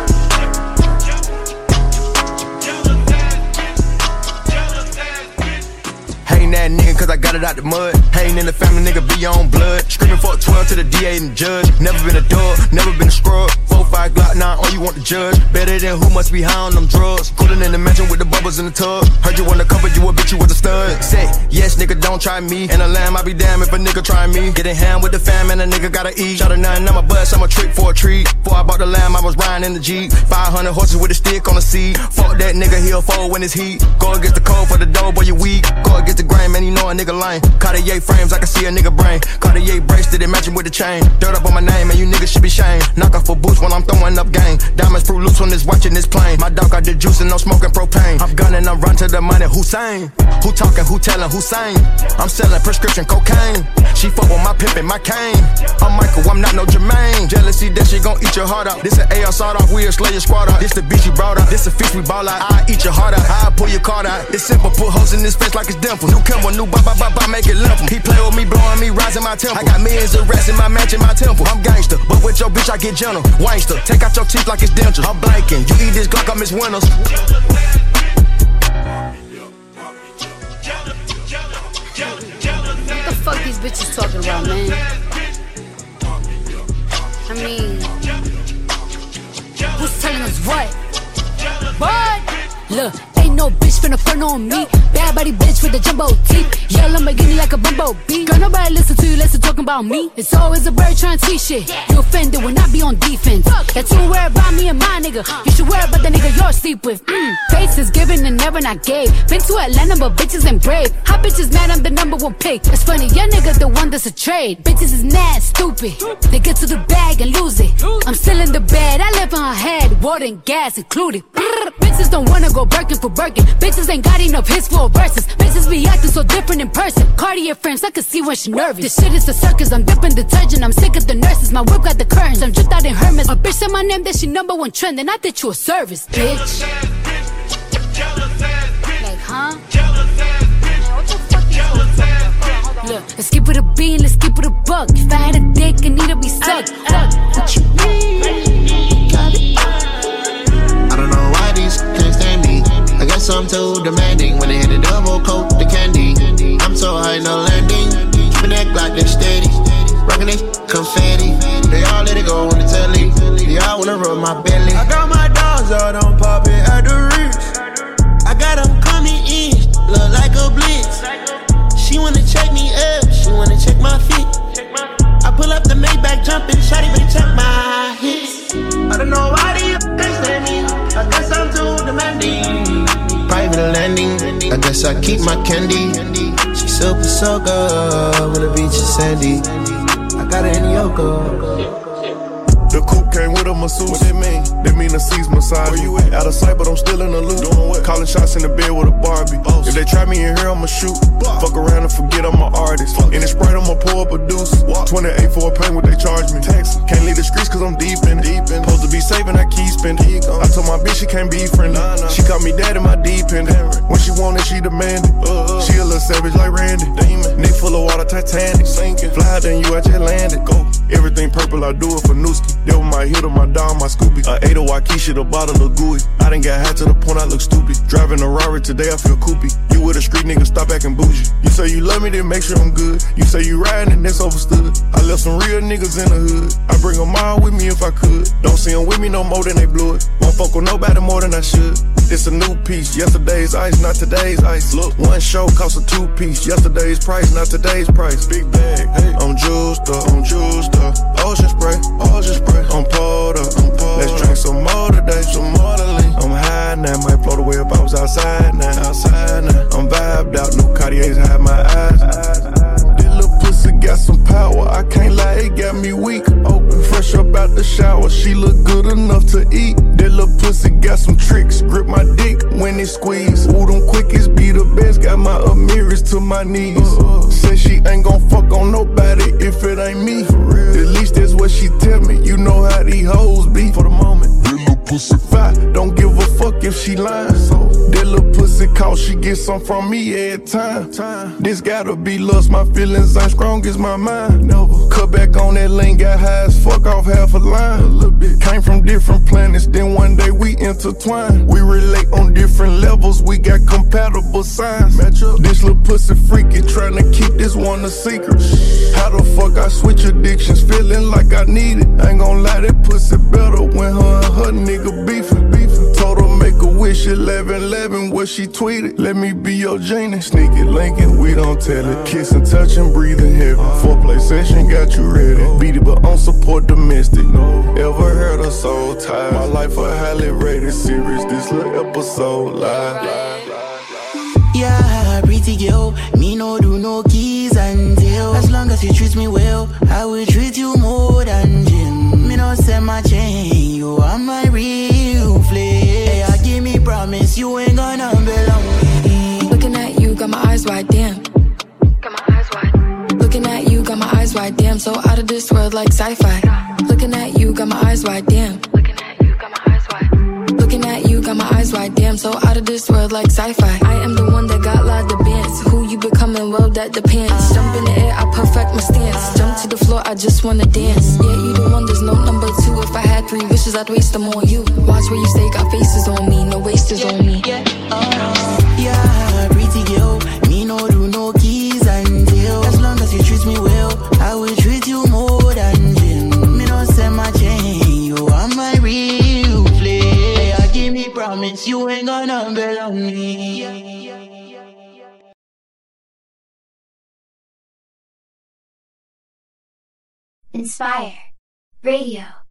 That nigga cause I got it out the mud. Hating in the family, nigga be on blood. Screaming for twelve to the D A and the judge. Never been a dog, never been a scrub. Four, five buy a Glock nine or you want the judge. Better than who must be high on them drugs. Golden in the mansion with the bubbles in the tub. Heard you wanna cover, you a bitch, you was a stud. Say, yes, nigga, don't try me. And a lamb, I be damn if a nigga try me. Getting hand with the fam and a nigga gotta eat. Shot a nine, I'm a bust, I'm a trick for a treat. Before I bought the lamb, I was riding in the Jeep. five hundred horses with a stick on the seat. Fuck that nigga, he'll fold when it's heat. Go against the cold for the dough, boy, you weak. Go against the grain, man, you know a nigga lame. Cartier frames, I can see a nigga brain. Cartier bracelet, it matching with the chain. Dirt up on my name, and you niggas should be shamed. Knock off a boost when I'm throwing up game. Diamonds fruit loose when it's watching this plane. My dog got the juice and no smoking propane. I'm gunning, I'm run to the money, Hussein. Who talking, who telling, Hussein? I'm selling prescription cocaine. She fuck with my pimp and my cane. I'm Michael, I'm not no Jermaine. Jealousy, that shit gon' eat your heart out. This an A R sawed off, we'll slay your squad out. This the bitch you brought out, this a fish we ball out. I eat your heart out, I pull your card out. It's simple, put holes in his face like it's dimple. New Kimber, new ba ba ba ba, make it limp. He play with me, blowing me, rising my temple. I got millions of rats in my mansion, my temple. I'm gangster, but with your bitch I get gentle. Wangster, take out your teeth like it's dentures. I'm blanking, you eat this Glock, I miss Winners. What the fuck these bitches talking about, man? I mean, who's telling us what? What? Look, ain't no bitch finna front on me. Bad body bitch with the jumbo teeth. Yeah, Lamborghini like a bumblebee. Girl, nobody listen to you, listen talking about me. It's always a bird trying to teach shit. You offended when I be on defense. That you worry about me and my nigga. You should worry about the nigga you're sleep with. Mm. Face is given and never not gave. Been to Atlanta, but bitches ain't brave. Hot bitches mad, I'm the number one pick. It's funny, your nigga the one that's a trade. Bitches is mad, stupid. They get to the bag and lose it. I'm still in the bed, I live on her head. Water and gas included. Bitches don't wanna go Birkin for Birkin. Bitches ain't got enough hits for verses. Bitches be acting so different in person. Cartier frames, I can see when she nervous. This shit is a circus, I'm dipping detergent. I'm sick of the nurses, my whip got the curtains. I'm dripped out in Hermes. A bitch said my name, that she number one trend. And I did you a service, bitch. Like, huh? Man, what the fuck is hold on, hold on. Look, let's keep it a bean, let's keep it a buck. If I had a dick, it need to be sucked. What you mean? I don't know why these can't stand me. I guess I'm too demanding. When they hit the double coat, the candy. I'm so high, no landing. Keeping that Glock, they steady. Rockin' they confetti. They all let it go on the telly. They all wanna rub my belly. I got my dogs out, I'm popping at the wrist. I got them coming in, look like a blitz. She wanna check me up, she wanna check my feet. I pull up the Maybach jumping, shawty, but check my hits. I don't know why they can't stand me. I guess I'm too demanding. Private landing, I guess I keep my candy. She super so good when the beach is sandy. I got her in yoga. The coupe came with a masseuse. What that mean? That mean the seats massage. Where you at? Out of sight, but I'm still in the loop. Doing what? Calling shots in the bed with a Barbie. Boss. If they try me in here, I'ma shoot. Boss. Fuck around and forget I'm an artist. Fuck. In the Sprite, I'ma pour up a deuce. What? twenty-eight for a pain, what they charge me. Taxi. Can't leave the streets cause I'm deep in it. Deep in it. Supposed to be saving, I keep spending. I told my bitch she can't be friendly. Nah, nah. She called me dad in my deep end. When she want it, she demand it. Uh, uh. She a little savage like Randy. Demon. Neck full of water, Titanic. Sinking. Fly, then you I just landed. Go. Everything purple, I do it for Nooski. They were my hitter, my dog, my Scooby. I ate a Waikisha, the bottle of gooey. I done got high to the point I look stupid. Driving a Rari today, I feel coopy. You with a street nigga, stop acting bougie. You say you love me, then make sure I'm good. You say you riding, and that's overstood. I left some real niggas in the hood. I bring them all with me if I could. Don't see them with me no more than they blew it. Won't fuck with nobody more than I should. This a new piece, yesterday's ice, not today's ice. Look, one show cost a two piece. Yesterday's price, not today's price. Big bag, hey, I'm juiced up, I'm juiced up. Ocean spray, ocean spray. I'm pulled up, I'm pulled Let's drink some more today, some more to leave. I'm high now, might float away if I was outside now. Outside now, I'm vibed out, new Cartiers hide my eyes. This little pussy got some power, I can't lie, it got me weak. Open, fresh up out the shower, she look good enough to eat. That little pussy got some tricks, grip my dick when it squeeze. Ooh, them quickies be the best, got my Amiris to my knees. Uh, Say she ain't gon' fuck on nobody if it ain't me. At least that's what she tell me, you know how these hoes be. For the moment, that little pussy fat, don't give a fuck if she lying. So that little pussy call, she get some from me every time. time. This gotta be lust, my feelings ain't strong as my mind. Never cut back on that lane, got high as fuck off off half a line. A little bit. Came from different planets, then one day we intertwined. We relate on different levels, we got compatible signs. Match up. This little pussy freaky, tryna keep this one a secret. How the fuck I switch addictions, feeling like I need it. Ain't gon' lie, that pussy better when her and her nigga beefing. beefing. Told her make a wish, eleven eleven, what she tweeted. Let me be your genie. Sneaky linking, we don't tell it. Kissing, touching, breathing heavy. Foreplay session got you ready. Beat it, but on support domestic. Ever heard her soul tied? My life a highly rated series. This little episode live. Yeah, pretty girl, me no do no keys and tail. As long as you treat me well, I will treat you more than gym. Me no send my chain, you are my real flex. Yeah, give me promise you ain't gonna belong me. Looking at you, got my eyes wide, damn. Got my eyes wide. Looking at you, got my eyes wide, damn. So out of this world like sci-fi. Looking at you, got my eyes wide, damn. Looking at you, got my eyes wide. Looking at you, got my eyes wide, damn. So out of this world like sci-fi. I am the one that got lot of bands. Who you becoming, well that depends. Jump in the air, I perfect my stance. Jump to the floor, I just wanna dance. Yeah, you the one, there's no number two. If I had three wishes, I'd waste them on you. Watch where you stay, got faces on me, no wasters on me. Yeah, uh, yeah, pretty girl, me no do no keys and tail. As long as you treat me well, I will treat you more than gym. Me no send my chain, you are my real flex. Yeah, give me promise you ain't gonna belong me. Inspire Radio.